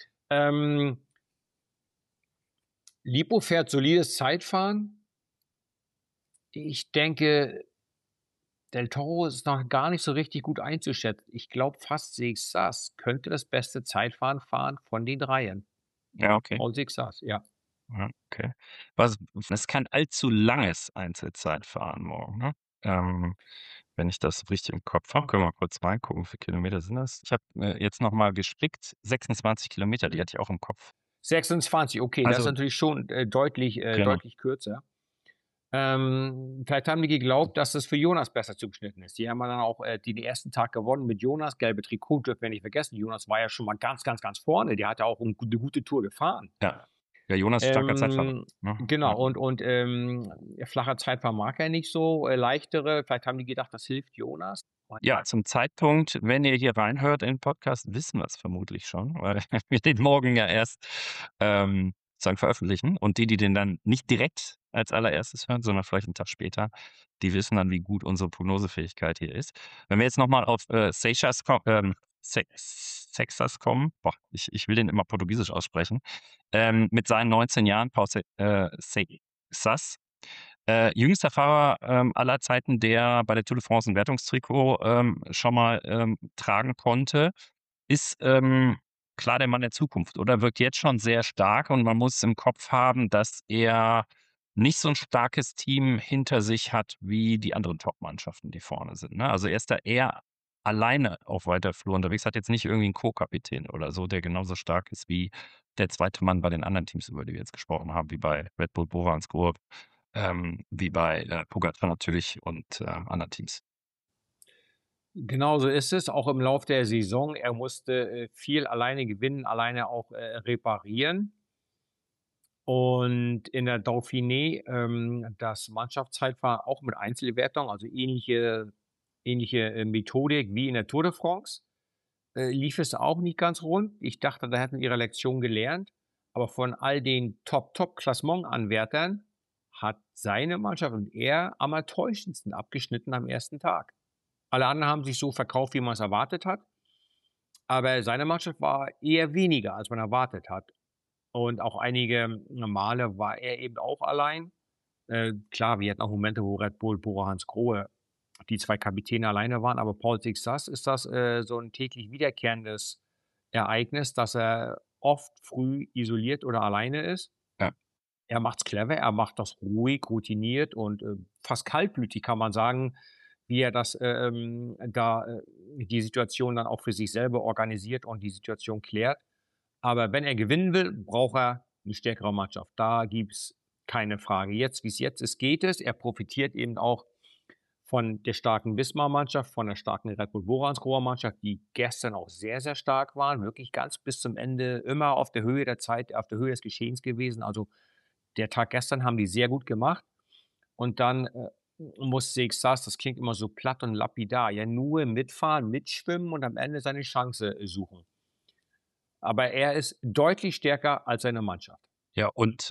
Lipo fährt solides Zeitfahren. Ich denke, Del Toro ist noch gar nicht so richtig gut einzuschätzen. Ich glaube fast, Sexas könnte das beste Zeitfahren fahren von den dreien. Ja, okay. Paul Sexas, ja. Ja, okay. Das ist kein allzu langes Einzelzeitfahren morgen, ne? Wenn ich das richtig im Kopf habe, können wir mal kurz reingucken, wie viele Kilometer sind das? Ich habe jetzt noch mal gespickt, 26 Kilometer, die hatte ich auch im Kopf. 26, okay, das ist Also natürlich schon deutlich, genau. deutlich kürzer. Vielleicht haben die geglaubt, dass das für Jonas besser zugeschnitten ist. Die haben dann auch den ersten Tag gewonnen mit Jonas. Gelbe Trikot dürfen wir nicht vergessen. Jonas war ja schon mal ganz, ganz, ganz vorne. Der hat ja auch eine gute Tour gefahren. Ja. Ja, Jonas ist starker Zeitfahrer, ne? Genau, Ja. und flacher Zeitfahren mag er nicht so, leichtere. Vielleicht haben die gedacht, das hilft Jonas. Ja, zum Zeitpunkt, wenn ihr hier reinhört in den Podcast, wissen wir es vermutlich schon, weil wir den morgen ja erst sozusagen veröffentlichen. Und die den dann nicht direkt als allererstes hören, sondern vielleicht einen Tag später, die wissen dann, wie gut unsere Prognosefähigkeit hier ist. Wenn wir jetzt nochmal auf Seixas Sexas kommen, boah, ich will den immer portugiesisch aussprechen, mit seinen 19 Jahren, Paul Seixas, Jüngster Fahrer aller Zeiten, der bei der Tour de France ein Wertungstrikot schon mal tragen konnte, ist klar der Mann der Zukunft oder wirkt jetzt schon sehr stark und man muss im Kopf haben, dass er nicht so ein starkes Team hinter sich hat wie die anderen Top-Mannschaften, die vorne sind. Ne? Also er ist da eher alleine auf weiter Flur unterwegs, hat jetzt nicht irgendwie einen Co-Kapitän oder so, der genauso stark ist wie der zweite Mann bei den anderen Teams, über die wir jetzt gesprochen haben, wie bei Red Bull Bora-Hansgrohe, wie bei Pogacar natürlich und anderen Teams. Genauso ist es, auch im Lauf der Saison. Er musste viel alleine gewinnen, alleine auch reparieren. Und in der Dauphiné, das Mannschaftszeitfahren auch mit Einzelwertung, also ähnliche Methodik wie in der Tour de France, lief es auch nicht ganz rund. Ich dachte, da hätten ihre Lektion gelernt. Aber von all den Top-Klassementanwärtern hat seine Mannschaft und er am enttäuschendsten abgeschnitten am ersten Tag. Alle anderen haben sich so verkauft, wie man es erwartet hat. Aber seine Mannschaft war eher weniger, als man erwartet hat. Und auch einige Male war er eben auch allein. Klar, wir hatten auch Momente, wo Red Bull, Bora Hansgrohe, die 2 Kapitäne alleine waren, aber Paul Sixas ist das so ein täglich wiederkehrendes Ereignis, dass er oft früh isoliert oder alleine ist. Ja. Er macht's clever, er macht das ruhig, routiniert und fast kaltblütig, kann man sagen, wie er das die Situation dann auch für sich selber organisiert und die Situation klärt. Aber wenn er gewinnen will, braucht er eine stärkere Mannschaft. Da gibt's keine Frage. Jetzt, wie es jetzt ist, geht es. Er profitiert eben auch von der starken Wismar-Mannschaft, von der starken Red Bull Bora-Hansgrohe-Mannschaft, die gestern auch sehr, sehr stark waren, wirklich ganz bis zum Ende immer auf der Höhe der Zeit, auf der Höhe des Geschehens gewesen. Also der Tag gestern haben die sehr gut gemacht. Und dann muss Sexas, das klingt immer so platt und lapidar, ja nur mitfahren, mitschwimmen und am Ende seine Chance suchen. Aber er ist deutlich stärker als seine Mannschaft. Ja, und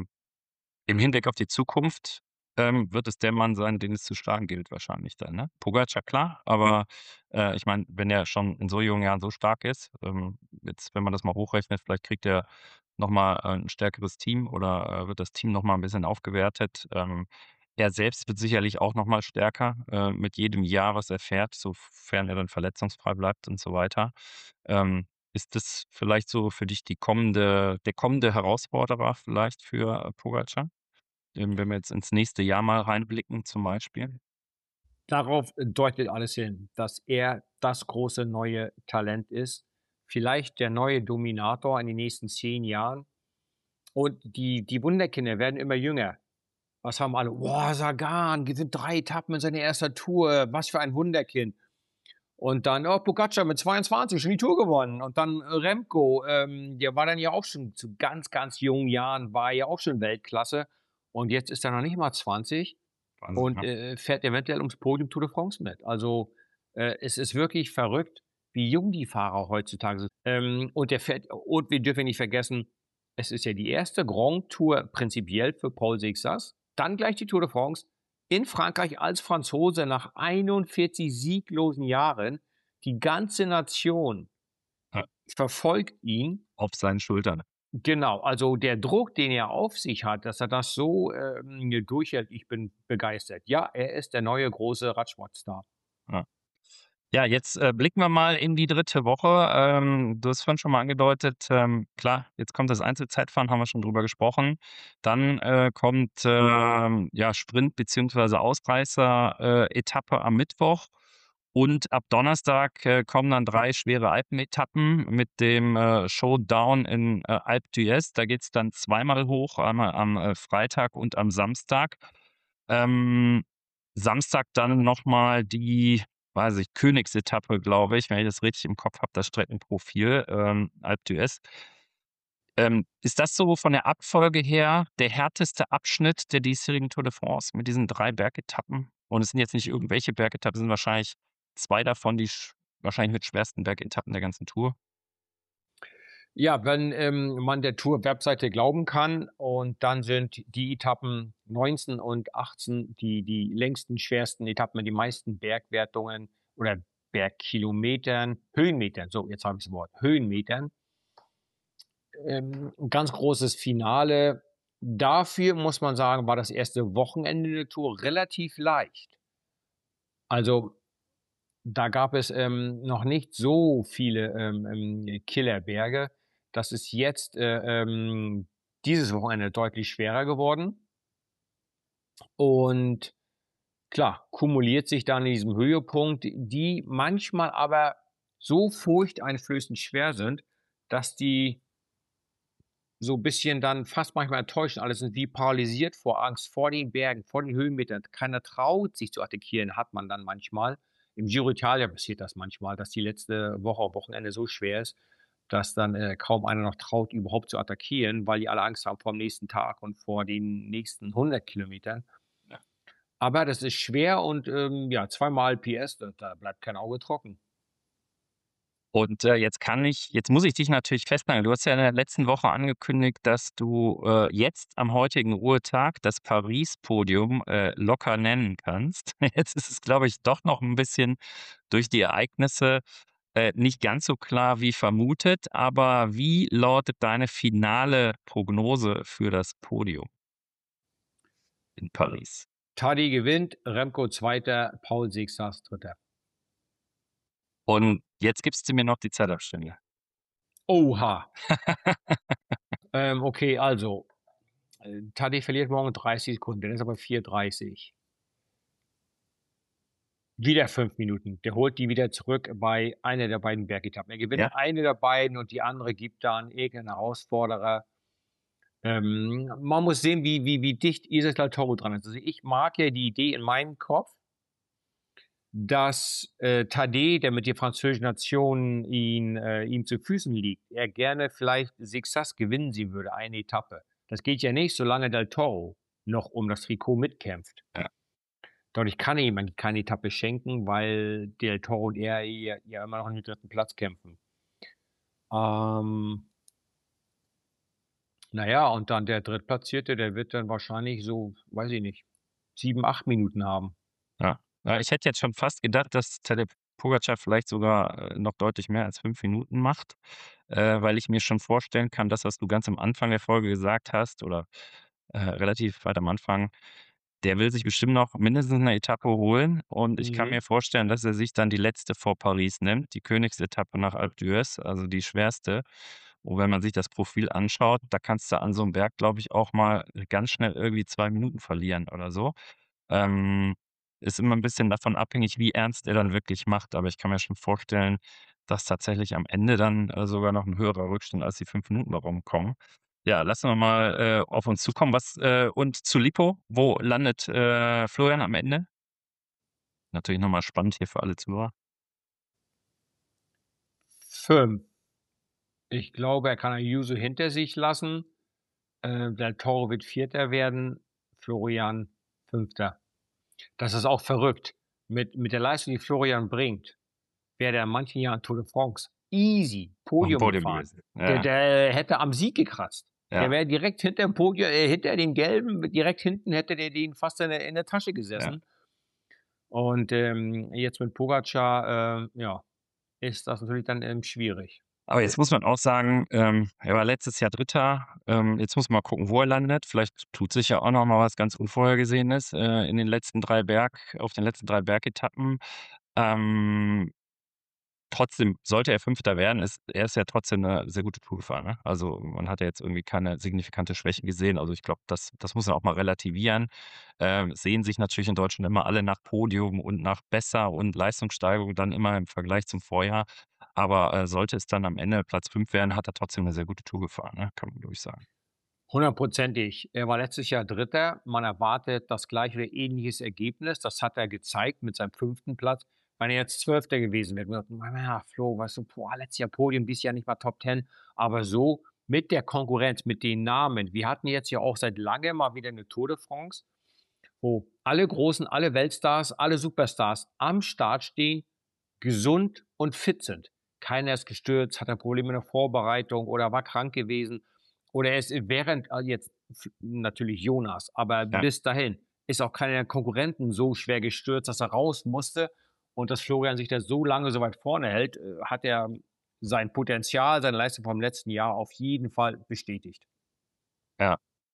im Hinblick auf die Zukunft wird es der Mann sein, den es zu schlagen gilt wahrscheinlich dann, ne? Pogacar, klar, aber ich meine, wenn er schon in so jungen Jahren so stark ist, jetzt, wenn man das mal hochrechnet, vielleicht kriegt er noch mal ein stärkeres Team oder wird das Team noch mal ein bisschen aufgewertet. Er selbst wird sicherlich auch noch mal stärker mit jedem Jahr, was er fährt, sofern er dann verletzungsfrei bleibt und so weiter. Ist das vielleicht so für dich der kommende Herausforderer vielleicht für Pogacar? Wenn wir jetzt ins nächste Jahr mal reinblicken zum Beispiel? Darauf deutet alles hin, dass er das große neue Talent ist. Vielleicht der neue Dominator in den nächsten 10 Jahren. Und die Wunderkinder werden immer jünger. Was haben alle? Boah, Sagan gewinnt 3 Etappen in seiner ersten Tour. Was für ein Wunderkind. Und dann, oh, Pogacar mit 22 schon die Tour gewonnen. Und dann Remco, der war dann ja auch schon zu ganz, ganz jungen Jahren, war ja auch schon Weltklasse. Und jetzt ist er noch nicht mal 20 Wahnsinn, und ja. fährt eventuell ums Podium Tour de France mit. Also es ist wirklich verrückt, wie jung die Fahrer heutzutage sind. Und der fährt, und wir dürfen nicht vergessen, es ist ja die erste Grand Tour prinzipiell für Paul Sixas. Dann gleich die Tour de France in Frankreich als Franzose nach 41 sieglosen Jahren. Die ganze Nation Ja, verfolgt ihn. auf seinen Schultern. Genau, also der Druck, den er auf sich hat, dass er das so durchhält, ich bin begeistert. Ja, er ist der neue große Radsportstar. Ja. Ja, jetzt blicken wir mal in die dritte Woche. Du hast vorhin schon mal angedeutet, klar, jetzt kommt das Einzelzeitfahren, haben wir schon drüber gesprochen. Dann kommt ja, Sprint beziehungsweise Ausreißer-Etappe am Mittwoch. Und ab Donnerstag kommen dann 3 schwere Alpenetappen mit dem Showdown in Alpe d'Huez. Da geht's dann zweimal hoch, einmal am Freitag und am Samstag. Ähm, Samstag dann noch mal die, weiß ich, Königsetappe, glaube ich, wenn ich das richtig im Kopf habe, das Streckenprofil, Alpe d'Huez. Ist das so von der Abfolge her der härteste Abschnitt der diesjährigen Tour de France mit diesen 3 Bergetappen? Und es sind jetzt nicht irgendwelche Bergetappen, es sind wahrscheinlich 2 davon die wahrscheinlich mit schwersten Bergetappen der ganzen Tour. Ja, wenn man der Tour-Webseite glauben kann, und dann sind die Etappen 19 und 18 die längsten, schwersten Etappen mit den meisten Bergwertungen oder Bergkilometern, Höhenmetern, so, jetzt habe ich das Wort, Höhenmetern. Ein ganz großes Finale Dafür muss man sagen, war das erste Wochenende der Tour relativ leicht. Also, da gab es, noch nicht so viele, Killerberge. Das ist jetzt, dieses Wochenende deutlich schwerer geworden. Und klar, kumuliert sich dann in diesem Höhepunkt, die manchmal aber so furchteinflößend schwer sind, dass die so 'n bisschen dann fast manchmal enttäuschen. Alle sind wie paralysiert vor Angst, vor den Bergen, vor den Höhenmetern. Keiner traut sich zu attackieren, hat man dann manchmal. Im Giro d'Italia passiert das manchmal, dass die letzte Woche am Wochenende so schwer ist, dass dann, kaum einer noch traut, überhaupt zu attackieren, weil die alle Angst haben vorm nächsten Tag und vor den nächsten 100 Kilometern. Ja. Aber das ist schwer und, ja, zweimal PS, da bleibt kein Auge trocken. Und, jetzt muss ich dich natürlich festnageln. Du hast ja in der letzten Woche angekündigt, dass du, jetzt am heutigen Ruhetag das Paris-Podium, locker nennen kannst. Jetzt ist es, glaube ich, doch noch ein bisschen durch die Ereignisse, nicht ganz so klar wie vermutet, aber wie lautet deine finale Prognose für das Podium in Paris? Tadej gewinnt, Remco 2., Paul Sixas 3. Und jetzt gibst du mir noch die Zeitabstände. Oha! Okay, also, Tadej verliert morgen 30 Sekunden, dann ist aber 4:30. Wieder 5 Minuten. Der holt die wieder zurück bei einer der beiden Bergetappen. Er gewinnt Ja? eine der beiden und die andere gibt dann irgendeinen Herausforderer. Man muss sehen, wie dicht Isis del Toro dran ist. Also, ich mag ja die Idee in meinem Kopf, dass, Tadej, der mit der französischen Nation ihm zu Füßen liegt, er gerne vielleicht Sixas gewinnen sehen würde, eine Etappe. Das geht ja nicht, solange Del Toro noch um das Trikot mitkämpft. Ja. Dadurch kann er ihm keine Etappe schenken, weil Del Toro und er ja immer noch um den 3. Platz kämpfen. Na ja, und dann der Drittplatzierte, der wird dann wahrscheinlich so, weiß ich nicht, 7, 8 Minuten haben. Ja. Ja, ich hätte jetzt schon fast gedacht, dass Tadej Pogačar vielleicht sogar, noch deutlich mehr als 5 Minuten macht, weil ich mir schon vorstellen kann, das, was du ganz am Anfang der Folge gesagt hast oder, relativ weit am Anfang, der will sich bestimmt noch mindestens 'ne Etappe holen und ich kann Mhm. mir vorstellen, dass er sich dann die letzte vor Paris nimmt, die Königsetappe nach Alpe d'Huez, also die schwerste. Und wenn man sich das Profil anschaut, da kannst du an so 'nem Berg, glaube ich, auch mal ganz schnell irgendwie 2 Minuten verlieren oder so. Ähm, Ist immer 'n bisschen davon abhängig, wie ernst er dann wirklich macht, aber ich kann mir schon vorstellen, dass tatsächlich am Ende dann, sogar noch 'n höherer Rückstand als die 5 Minuten bei rumkommen. Ja, lassen wir mal, auf uns zukommen. Und zu Lippo, wo landet, Florian am Ende? Natürlich noch mal spannend hier für alle Zuhörer. 5. Ich glaube, er kann Ayuso hinter sich lassen. Del Toro wird Vierter werden, Florian Fünfter. Das ist auch verrückt. Mit der Leistung, die Florian bringt, wäre der in manchen Jahren Tour de France easy Aufm Podium Podium gefahren. gewesen. Der Ja, der hätte am Sieg gekratzt. Der ja, wäre direkt hinter dem Podium hinter dem Gelben, direkt hinten hätte der den fast in der Tasche ja. gesessen. Und, jetzt mit Pogačar, ja, ist das natürlich dann, schwierig. Aber jetzt muss man auch sagen, er war letztes Jahr Dritter. Jetzt muss man mal gucken, wo er landet. Vielleicht tut sich ja auch noch mal was ganz Unvorhergesehenes, in den letzten 3 auf den letzten 3 Bergetappen. Ähm Trotzdem, sollte er Fünfter werden, er ist ja trotzdem 'ne sehr gute Tour gefahren, ne? Also, man hat ja jetzt irgendwie keine signifikante Schwäche gesehen. Also, ich glaube, das muss man auch mal relativieren. Sehen sich natürlich in Deutschland immer alle nach Podium und nach besser und Leistungssteigerung dann immer im Vergleich zum Vorjahr. Aber, sollte es dann am Ende Platz 5 werden, hat er trotzdem 'ne sehr gute Tour gefahren, ne? Kann man, glaube ich, sagen. Hundertprozentig. Er war letztes Jahr Dritter. Man erwartet das gleiche oder ähnliches Ergebnis. Das hat er gezeigt mit seinem 5. Platz. Wenn er jetzt Zwölfter gewesen wäre, hätten wir gedacht: „Ja, Flo, weißt du, boah, letztes Jahr Podium, dieses Jahr nicht mal Top 10." Aber so mit der Konkurrenz, mit den Namen, wir hatten jetzt ja auch seit Langem mal wieder 'ne Tour de France, wo alle Großen, alle Weltstars, alle Superstars am Start stehen, gesund und fit sind. Keiner ist gestürzt, hatte Probleme in der Vorbereitung oder war krank gewesen oder er ist während jetzt natürlich Jonas, aber Ja. bis dahin ist auch keiner der Konkurrenten so schwer gestürzt, dass er raus musste und dass Florian sich da so lange so weit vorne hält, hat er sein Potenzial, seine Leistung vom letzten Jahr auf jeden Fall bestätigt. Ja.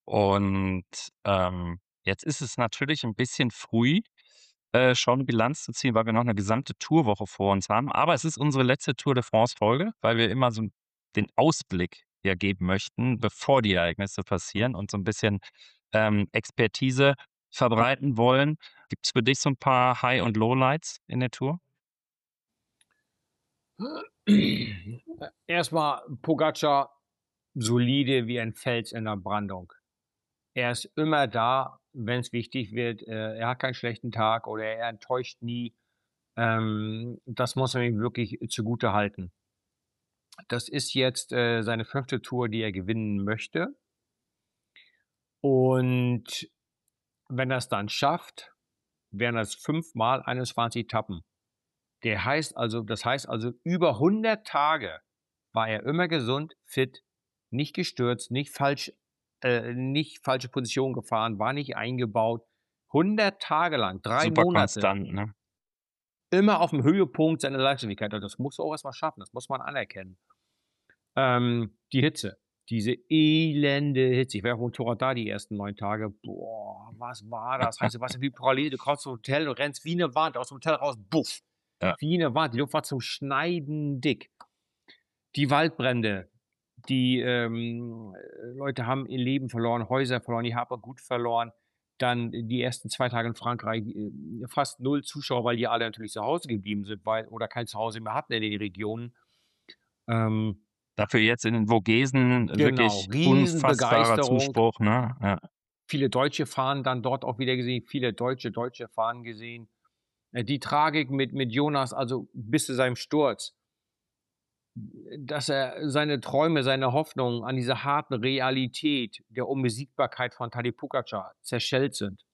Und jetzt ist es natürlich ein bisschen früh, schon Bilanz zu ziehen, weil wir noch eine gesamte Tourwoche vor uns haben. Aber es ist unsere letzte Tour de France-Folge, weil wir immer so den Ausblick ja geben möchten, bevor die Ereignisse passieren und so ein bisschen Expertise verbreiten wollen. Gibt es für dich so ein paar High- und Lowlights in der Tour? Erstmal Pogacar solide wie ein Fels in der Brandung. Er ist immer da, wenn es wichtig wird. Er hat keinen schlechten Tag oder er enttäuscht nie. Das muss man ihm wirklich zugute halten. Das ist jetzt seine 5. Tour, die er gewinnen möchte. Und wenn er es dann schafft, wären das 5 mal 21 Etappen. Das heißt also, über 100 Tage war er immer gesund, fit, nicht gestürzt, nicht falsche Position gefahren, war nicht eingebaut. 100 Tage lang, 3 Super Monate, konstant, ne? immer auf dem Höhepunkt seiner Leistungsfähigkeit. Also das musst du auch erstmal schaffen, das muss man anerkennen. Die Hitze, diese elende Hitze. Ich war auf dem Motorrad da die ersten 9 Tage. Boah, was war das? Heißt, was wie parallel, du kommst zum Hotel und rennst wie eine Wand aus dem Hotel raus, buff. Ja. Wie eine Wand. Die Luft war zum Schneiden dick. Die Waldbrände, die Leute haben ihr Leben verloren, Häuser verloren, die haben Gut verloren. Dann die ersten 2 Tage in Frankreich fast 0 Zuschauer, weil die alle natürlich zu Hause geblieben sind, oder kein Zuhause mehr hatten in den Regionen. Dafür jetzt in den Vogesen Genau, wirklich unfassbarer Riesenbegeisterung. Zuspruch, ne? Ja. Viele Deutsche Fahnen dann dort auch wieder gesehen, viele deutsche Fahnen gesehen. Die Tragik mit Jonas, also bis zu seinem Sturz, dass er seine Träume, seine Hoffnungen an dieser harten Realität der Unbesiegbarkeit von Tadej Pogacar zerschellt sind.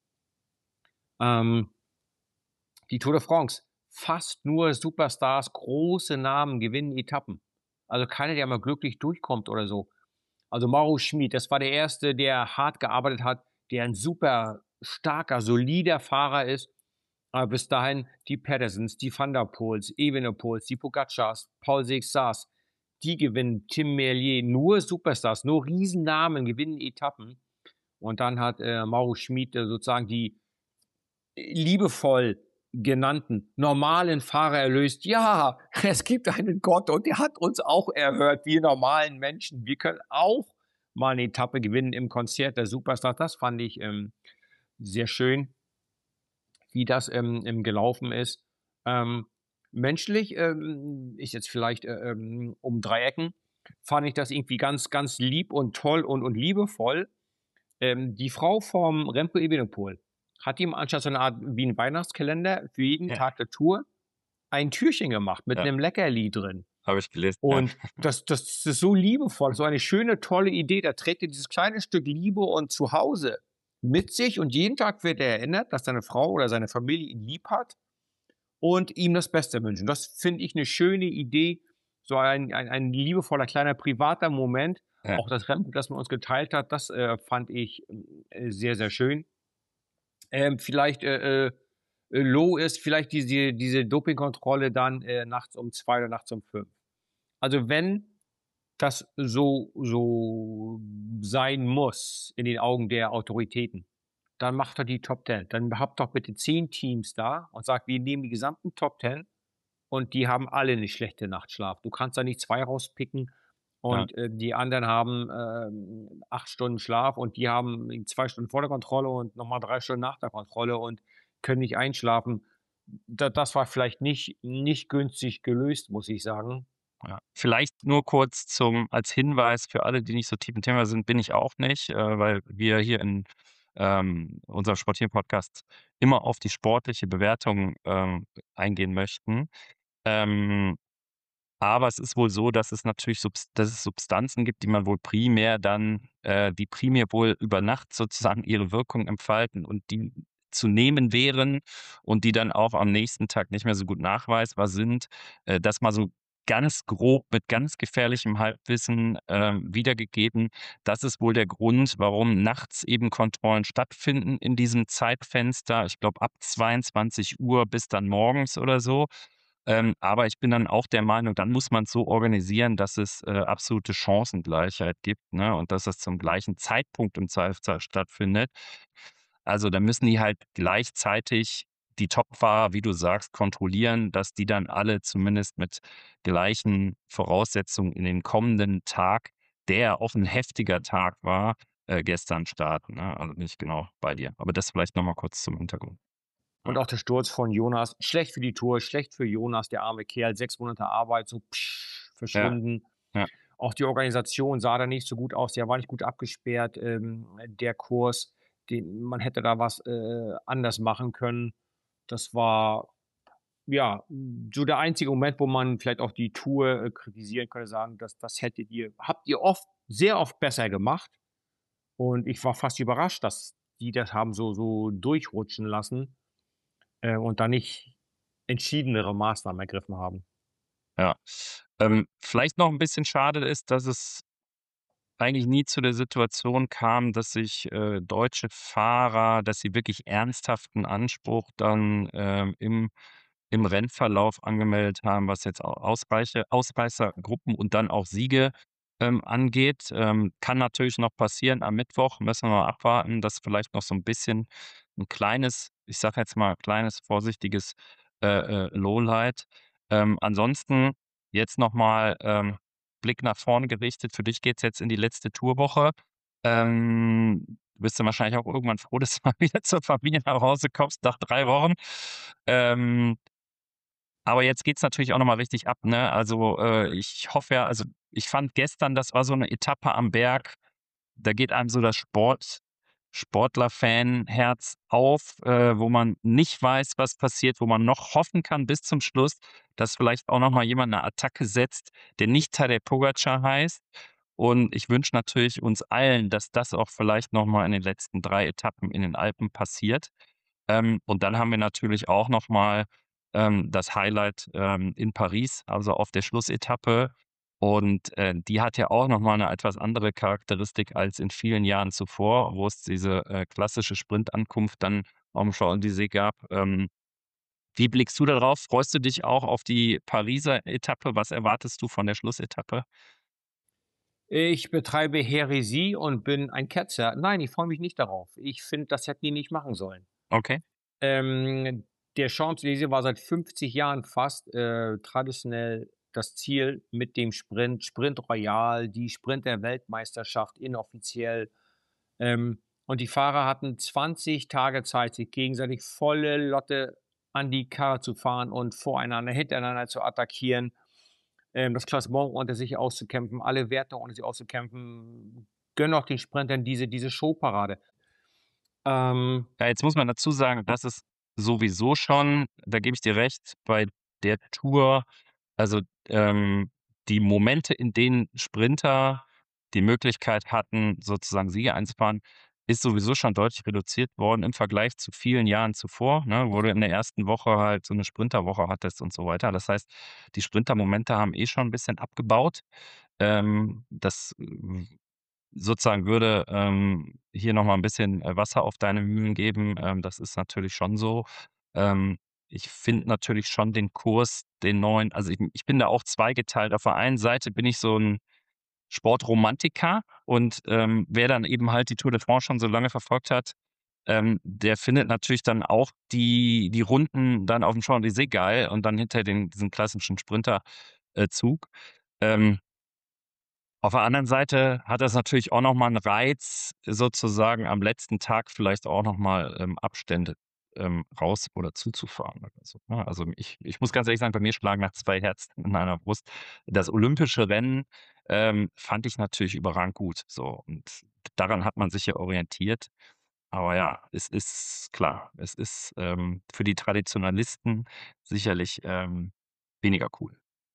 Die Tour de France, fast nur Superstars, große Namen gewinnen Etappen. Also keiner, der mal glücklich durchkommt oder so. Also Mauro Schmid, das war der Erste, der hart gearbeitet hat, der ein super starker, solider Fahrer ist. Aber bis dahin die Pedersens, die Van der Poels, Evenepoels, die Pogacars, Paul Sixas, die gewinnen, Tim Merlier, nur Superstars, nur Riesennamen gewinnen Etappen. Und dann hat Mauro Schmid sozusagen die liebevoll genannten normalen Fahrer erlöst. Ja, es gibt einen Gott und der hat uns auch erhört, wir normalen Menschen. Wir können auch mal eine Etappe gewinnen im Konzert der Superstars. Das fand ich sehr schön, wie das gelaufen ist. Menschlich ist jetzt vielleicht um 3 Ecken, fand ich das irgendwie ganz, ganz lieb und toll und liebevoll. Die Frau vom Remco Evenepoel hat ihm anstatt so eine Art wie ein Weihnachtskalender für jeden Ja. Tag der Tour ein Türchen gemacht mit Ja. einem Leckerli drin. Habe ich gelesen. Und das ist so liebevoll, so eine schöne, tolle Idee. Da trägt er dieses kleine Stück Liebe und Zuhause mit sich und jeden Tag wird er erinnert, dass seine Frau oder seine Familie ihn lieb hat und ihm das Beste wünschen. Das finde ich eine schöne Idee, so ein liebevoller, kleiner, privater Moment. Ja. Auch das Remco, das man uns geteilt hat, das fand ich sehr, sehr schön. Vielleicht low ist vielleicht diese Dopingkontrolle dann nachts um 2 oder nachts um 5. Also wenn das so sein muss in den Augen der Autoritäten, dann macht er die Top 10. Dann habt doch bitte 10 Teams da und sagt, wir nehmen die gesamten Top 10 und die haben alle eine schlechte Nachtschlaf. Du kannst da nicht 2 rauspicken und die anderen haben 8 Stunden Schlaf und die haben 2 Stunden vor der Kontrolle und nochmal 3 Stunden nach der Kontrolle und können nicht einschlafen. Das war vielleicht nicht günstig gelöst, muss ich sagen. Ja. Vielleicht nur kurz als Hinweis für alle, die nicht so tief im Thema sind, bin ich auch nicht, weil wir hier in unserem Sportieren-Podcast immer auf die sportliche Bewertung eingehen möchten. Aber es ist wohl so, dass es natürlich Substanzen gibt, die man wohl primär dann die primär wohl über Nacht sozusagen ihre Wirkung entfalten und die zu nehmen wären und die dann auch am nächsten Tag nicht mehr so gut nachweisbar sind. Das mal so ganz grob mit ganz gefährlichem Halbwissen wiedergegeben. Das ist wohl der Grund, warum nachts eben Kontrollen stattfinden in diesem Zeitfenster. Ich glaube ab 22 Uhr bis dann morgens oder so. Aber ich bin dann auch der Meinung, dann muss man es so organisieren, dass es absolute Chancengleichheit gibt, ne? Und dass das zum gleichen Zeitpunkt im Zweifelsfall stattfindet. Also da müssen die halt gleichzeitig die Topfahrer, wie du sagst, kontrollieren, dass die dann alle zumindest mit gleichen Voraussetzungen in den kommenden Tag, der auch ein heftiger Tag war, gestern starten. Ne? Also bin ich genau bei dir. Aber das vielleicht nochmal kurz zum Hintergrund. Und Ja, auch der Sturz von Jonas, schlecht für die Tour, schlecht für Jonas, der arme Kerl, 6 Monate Arbeit, so ja, verschwunden. ja. Auch die Organisation sah da nicht so gut aus, der war nicht gut abgesperrt, der Kurs, man hätte da was anders machen können. Das war ja so der einzige Moment, wo man vielleicht auch die Tour kritisieren könnte, sagen, das habt ihr sehr oft besser gemacht. Und ich war fast überrascht, dass die das haben so durchrutschen lassen und da nicht entschiedenere Maßnahmen ergriffen haben. Ja. Vielleicht noch ein bisschen schade ist, dass es eigentlich nie zu der Situation kam, dass sich deutsche Fahrer, dass sie wirklich ernsthaften Anspruch dann im Rennverlauf angemeldet haben, was jetzt Ausreißergruppen und dann auch Siege angeht. Kann natürlich noch passieren am Mittwoch, müssen wir mal abwarten, dass vielleicht noch so ein bisschen ein kleines, ich sage jetzt mal, kleines vorsichtiges Lowlight. Ansonsten jetzt noch mal Blick nach vorne gerichtet. Für dich geht's jetzt in die letzte Tourwoche. Bist du wahrscheinlich auch irgendwann froh, dass du mal wieder zur Familie nach Hause kommst nach 3 Wochen. Ähm, aber jetzt geht's natürlich auch noch mal richtig ab, ne? Also, ich hoffe ja, also, ich fand gestern, das war so eine Etappe am Berg, da geht einem so das Sportler-Fan-Herz auf, wo man nicht weiß, was passiert, wo man noch hoffen kann bis zum Schluss, dass vielleicht auch noch mal jemand 'ne Attacke setzt, der nicht Tadej Pogačar heißt. Und ich wünsche natürlich uns allen, dass das auch vielleicht noch mal in den letzten 3 Etappen in den Alpen passiert. Und dann haben wir natürlich auch noch mal das Highlight in Paris, also auf der Schlussetappe. Und die hat ja auch noch mal 'ne etwas andere Charakteristik als in vielen Jahren zuvor, wo es diese klassische Sprintankunft dann aufm Champs-Élysées gab. Wie blickst du da drauf? Freust du dich auch auf die Pariser Etappe? Was erwartest du von der Schlussetappe? Ich betreibe Häresie und bin ein Ketzer. Nein, ich freue mich nicht darauf. Ich finde, das hätten die nicht machen sollen. Okay. Der Champs-Élysées war seit 50 Jahren fast traditionell das Ziel mit dem Sprint Royal, die Sprint der Weltmeisterschaft inoffiziell. Und die Fahrer hatten 20 Tage Zeit, sich gegenseitig volle Lotte an die Karre zu fahren und voreinander, hintereinander zu attackieren, das Klassement unter sich auszukämpfen, alle Werte unter sich auszukämpfen. Gönn auch den Sprintern diese Showparade. Ähm, Ja, jetzt muss man dazu sagen, das ist sowieso schon, da gebe ich dir recht, bei der Tour, also, die Momente, in denen Sprinter die Möglichkeit hatten, sozusagen Siege einzufahren, ist sowieso schon deutlich reduziert worden im Vergleich zu vielen Jahren zuvor, ne, wo du in der ersten Woche halt so 'ne Sprinterwoche hattest und so weiter. Das heißt, die Sprintermomente haben eh schon 'n bisschen abgebaut. Das sozusagen würde hier noch mal 'n bisschen Wasser auf deine Mühlen geben. Das ist natürlich schon so. Ähm, Ich finde natürlich schon den Kurs, den neuen, also ich bin da auch zweigeteilt. Auf der einen Seite bin ich so 'n Sportromantiker und wer dann eben halt die Tour de France schon so lange verfolgt hat, der findet natürlich dann auch die Runden dann aufm Champs-Élysées geil und dann hinter diesen klassischen Sprinter Zug. Ähm, auf der anderen Seite hat das natürlich auch noch mal 'n Reiz, sozusagen am letzten Tag vielleicht auch noch mal Abstände raus oder zuzufahren oder so, ne? Also, ich muss ganz ehrlich sagen, bei mir schlagen nach 2 Herzen in einer Brust. Das olympische Rennen fand ich natürlich überragend gut, so. Und daran hat man sich ja orientiert. Aber ja, es ist klar, es ist für die Traditionalisten sicherlich weniger cool.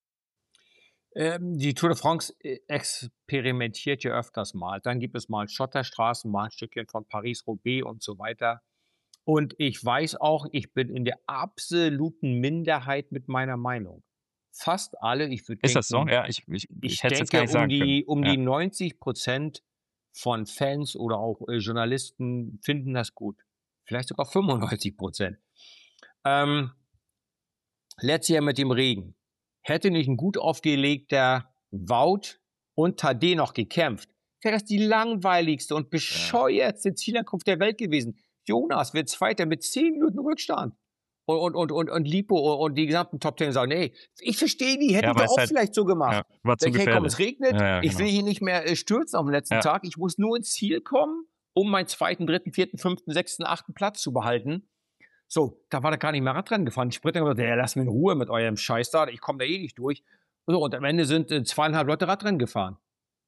Die Tour de France experimentiert ja öfters mal. Dann gibt es mal Schotterstraßen, mal ein Stückchen von Paris-Roubaix und so weiter. Und ich weiß auch, ich bin in der absoluten Minderheit mit meiner Meinung. Fast alle, ich würde Ist das so? denken, Ja, ich ich hätte es jetzt gar denke, nicht sagen können. um Ja. die 90% von Fans oder auch Journalisten finden das gut. Vielleicht sogar 95%. Ähm, letztes Jahr mit dem Regen, hätte nicht ein gut aufgelegter Wout und Tadej noch gekämpft, wäre das die langweiligste und bescheuertste Zielankunft der Welt gewesen. Jonas wird Zweiter mit 10 Minuten Rückstand. Und Lipo und die gesamten Top Ten sagen, nee, ich verstehe die, hätte Ja, ich doch aber ist auch halt, vielleicht so gemacht. war zu Hey, komm, es gefährlich. regnet, Ja, ich will genau. hier nicht mehr stürzen auf dem letzten Ja. Tag, ich muss nur ins Ziel kommen, um meinen zweiten, dritten, vierten, fünften, sechsten, achten Platz zu behalten. So, da war er gar nicht mehr Radrennen gefahren. Die Sprinter haben gesagt, ja, lass mich in Ruhe mit eurem Scheiß da, ich komme da eh nicht durch. So, und am Ende sind 2,5 Leute Radrennen gefahren.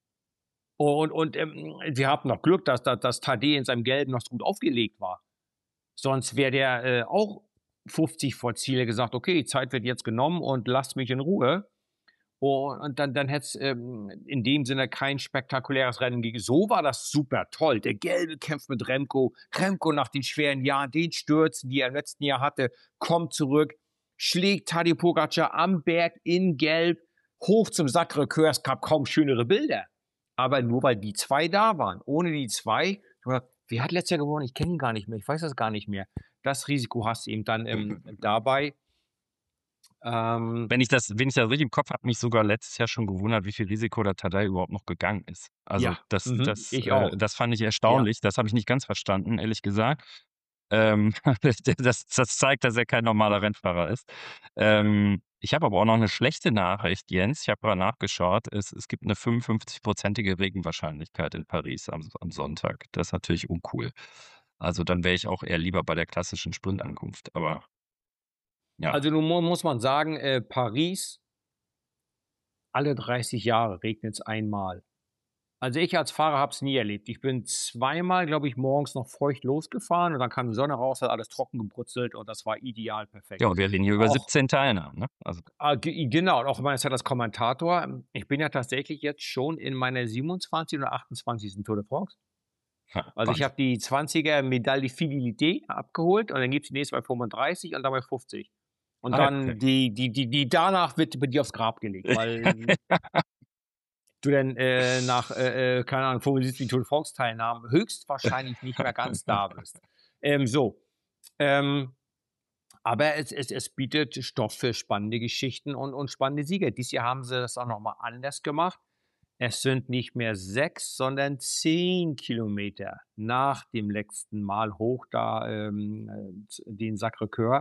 Und wir hatten noch Glück, dass Tadej in seinem Gelben noch so gut aufgelegt war. Sonst wäre der auch 50 vor Ziel gesagt, okay, die Zeit wird jetzt genommen und lasst mich in Ruhe. Und dann hätte es in dem Sinne kein spektakuläres Rennen gegeben. So war das super toll. Der Gelbe kämpft mit Remco. Remco nach den schweren Jahren, den Stürzen, die er im letzten Jahr hatte, kommt zurück, schlägt Tadej Pogacar am Berg in Gelb hoch zum Sacré-Cœur. Es gab kaum schönere Bilder. Aber nur weil die zwei da waren. Ohne die zwei, wer hat letztes Jahr gewonnen? Ich kenne ihn gar nicht mehr. Ich weiß das gar nicht mehr. Das Risiko hast du eben dann dabei. Wenn ich das richtig im Kopf habe, mich sogar letztes Jahr schon gewundert, wie viel Risiko der Tadej überhaupt noch gegangen ist. Also Ja, ich auch. das fand ich erstaunlich. Das habe ich nicht ganz verstanden, ehrlich gesagt. Das zeigt, dass er kein normaler Rennfahrer ist. Ich habe aber auch noch eine schlechte Nachricht, Jens. Ich habe mal nachgeschaut. Es gibt eine 55-prozentige Regenwahrscheinlichkeit in Paris am Sonntag. Das ist natürlich uncool. Also dann wäre ich auch eher lieber bei der klassischen Sprintankunft. Aber ja. Also nun muss man sagen, Paris, alle 30 Jahre regnet es einmal. Also ich als Fahrer habe es nie erlebt. Ich bin zweimal, glaube ich, morgens noch feucht losgefahren und dann kam die Sonne raus, hat alles trocken gebrutzelt und das war ideal perfekt. Ja, und wir reden hier über 17 Teilnahmen. Ne? Also. Genau, und auch meine Zeit als Kommentator. Ich bin ja tatsächlich jetzt schon in meiner 27. oder 28. Tour de France. Also ich habe die 20er Medaille de Fidélité abgeholt und dann gibt es die nächste bei 35 und dann bei 50. Und dann okay. die danach wird bei dir aufs Grab gelegt, weil du dann nach, keine Ahnung, 75 Tour de France Teilnahmen höchstwahrscheinlich nicht mehr ganz da bist. Aber es bietet Stoff für spannende Geschichten und spannende Sieger. Dieses Jahr haben sie das auch nochmal anders gemacht. Es sind nicht mehr 6, sondern 10 Kilometer nach dem letzten Mal hoch da den Sacré-Cœur.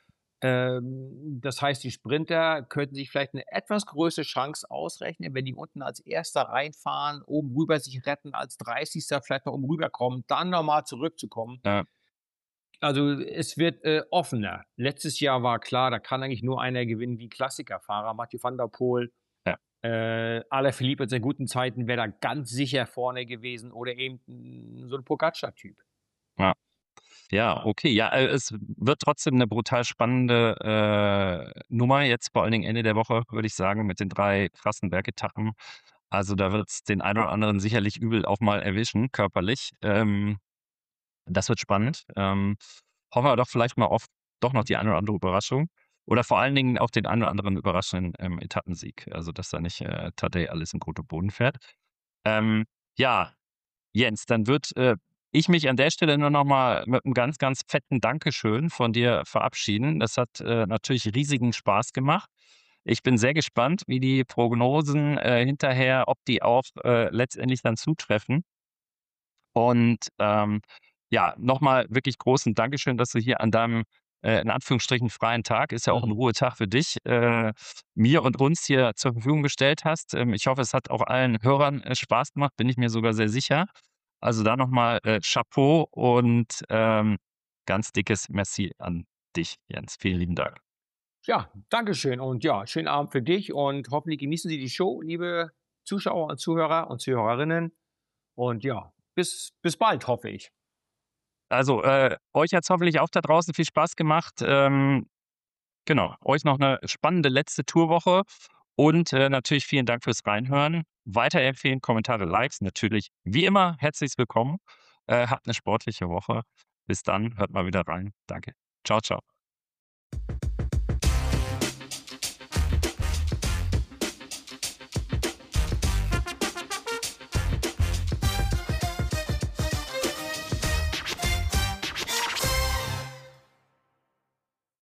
Das heißt, die Sprinter könnten sich vielleicht eine etwas größere Chance ausrechnen, wenn die unten als Erster reinfahren, oben rüber sich retten, als 30. vielleicht noch oben rüberkommen, dann nochmal zurückzukommen. Ja. Also es wird offener. Letztes Jahr war klar, da kann eigentlich nur einer gewinnen wie Klassikerfahrer, Mathieu van der Poel. Ja. Alaphilippe in seinen guten Zeiten wäre da ganz sicher vorne gewesen oder eben so ein Pogacar-Typ. Ja. Ja, okay. Ja, es wird trotzdem eine brutal spannende Nummer jetzt, vor allen Dingen Ende der Woche, würde ich sagen, mit den 3 krassen Bergetappen. Also da wird es den einen oder anderen sicherlich übel auch mal erwischen, körperlich. Das wird spannend. Hoffen wir doch vielleicht mal auf doch noch die eine oder andere Überraschung. Oder vor allen Dingen auch den einen oder anderen überraschenden Etappensieg. Also dass da nicht Tadej alles im Grund und Boden fährt. Ja, Jens, dann wird ich mich an der Stelle nur noch mal mit einem ganz, ganz fetten Dankeschön von dir verabschieden. Das hat natürlich riesigen Spaß gemacht. Ich bin sehr gespannt, wie die Prognosen hinterher, ob die auch letztendlich dann zutreffen. Und ja, nochmal wirklich großen Dankeschön, dass du hier an deinem in Anführungsstrichen freien Tag, ist ja auch ein Ruhetag für dich, mir und uns hier zur Verfügung gestellt hast. Ich hoffe, es hat auch allen Hörern Spaß gemacht, bin ich mir sogar sehr sicher. Also da nochmal Chapeau und ganz dickes Merci an dich, Jens. Vielen lieben Dank. Ja, Dankeschön und ja, schönen Abend für dich und hoffentlich genießen Sie die Show, liebe Zuschauer und Zuhörer und Zuhörerinnen. Und ja, bis bald, hoffe ich. Also euch hat es hoffentlich auch da draußen viel Spaß gemacht. Genau, euch noch eine spannende letzte Tourwoche und natürlich vielen Dank fürs Reinhören. Weiterempfehlen, Kommentare, Likes natürlich wie immer herzlich willkommen. Habt eine sportliche Woche. Bis dann, hört mal wieder rein. Danke. Ciao, ciao.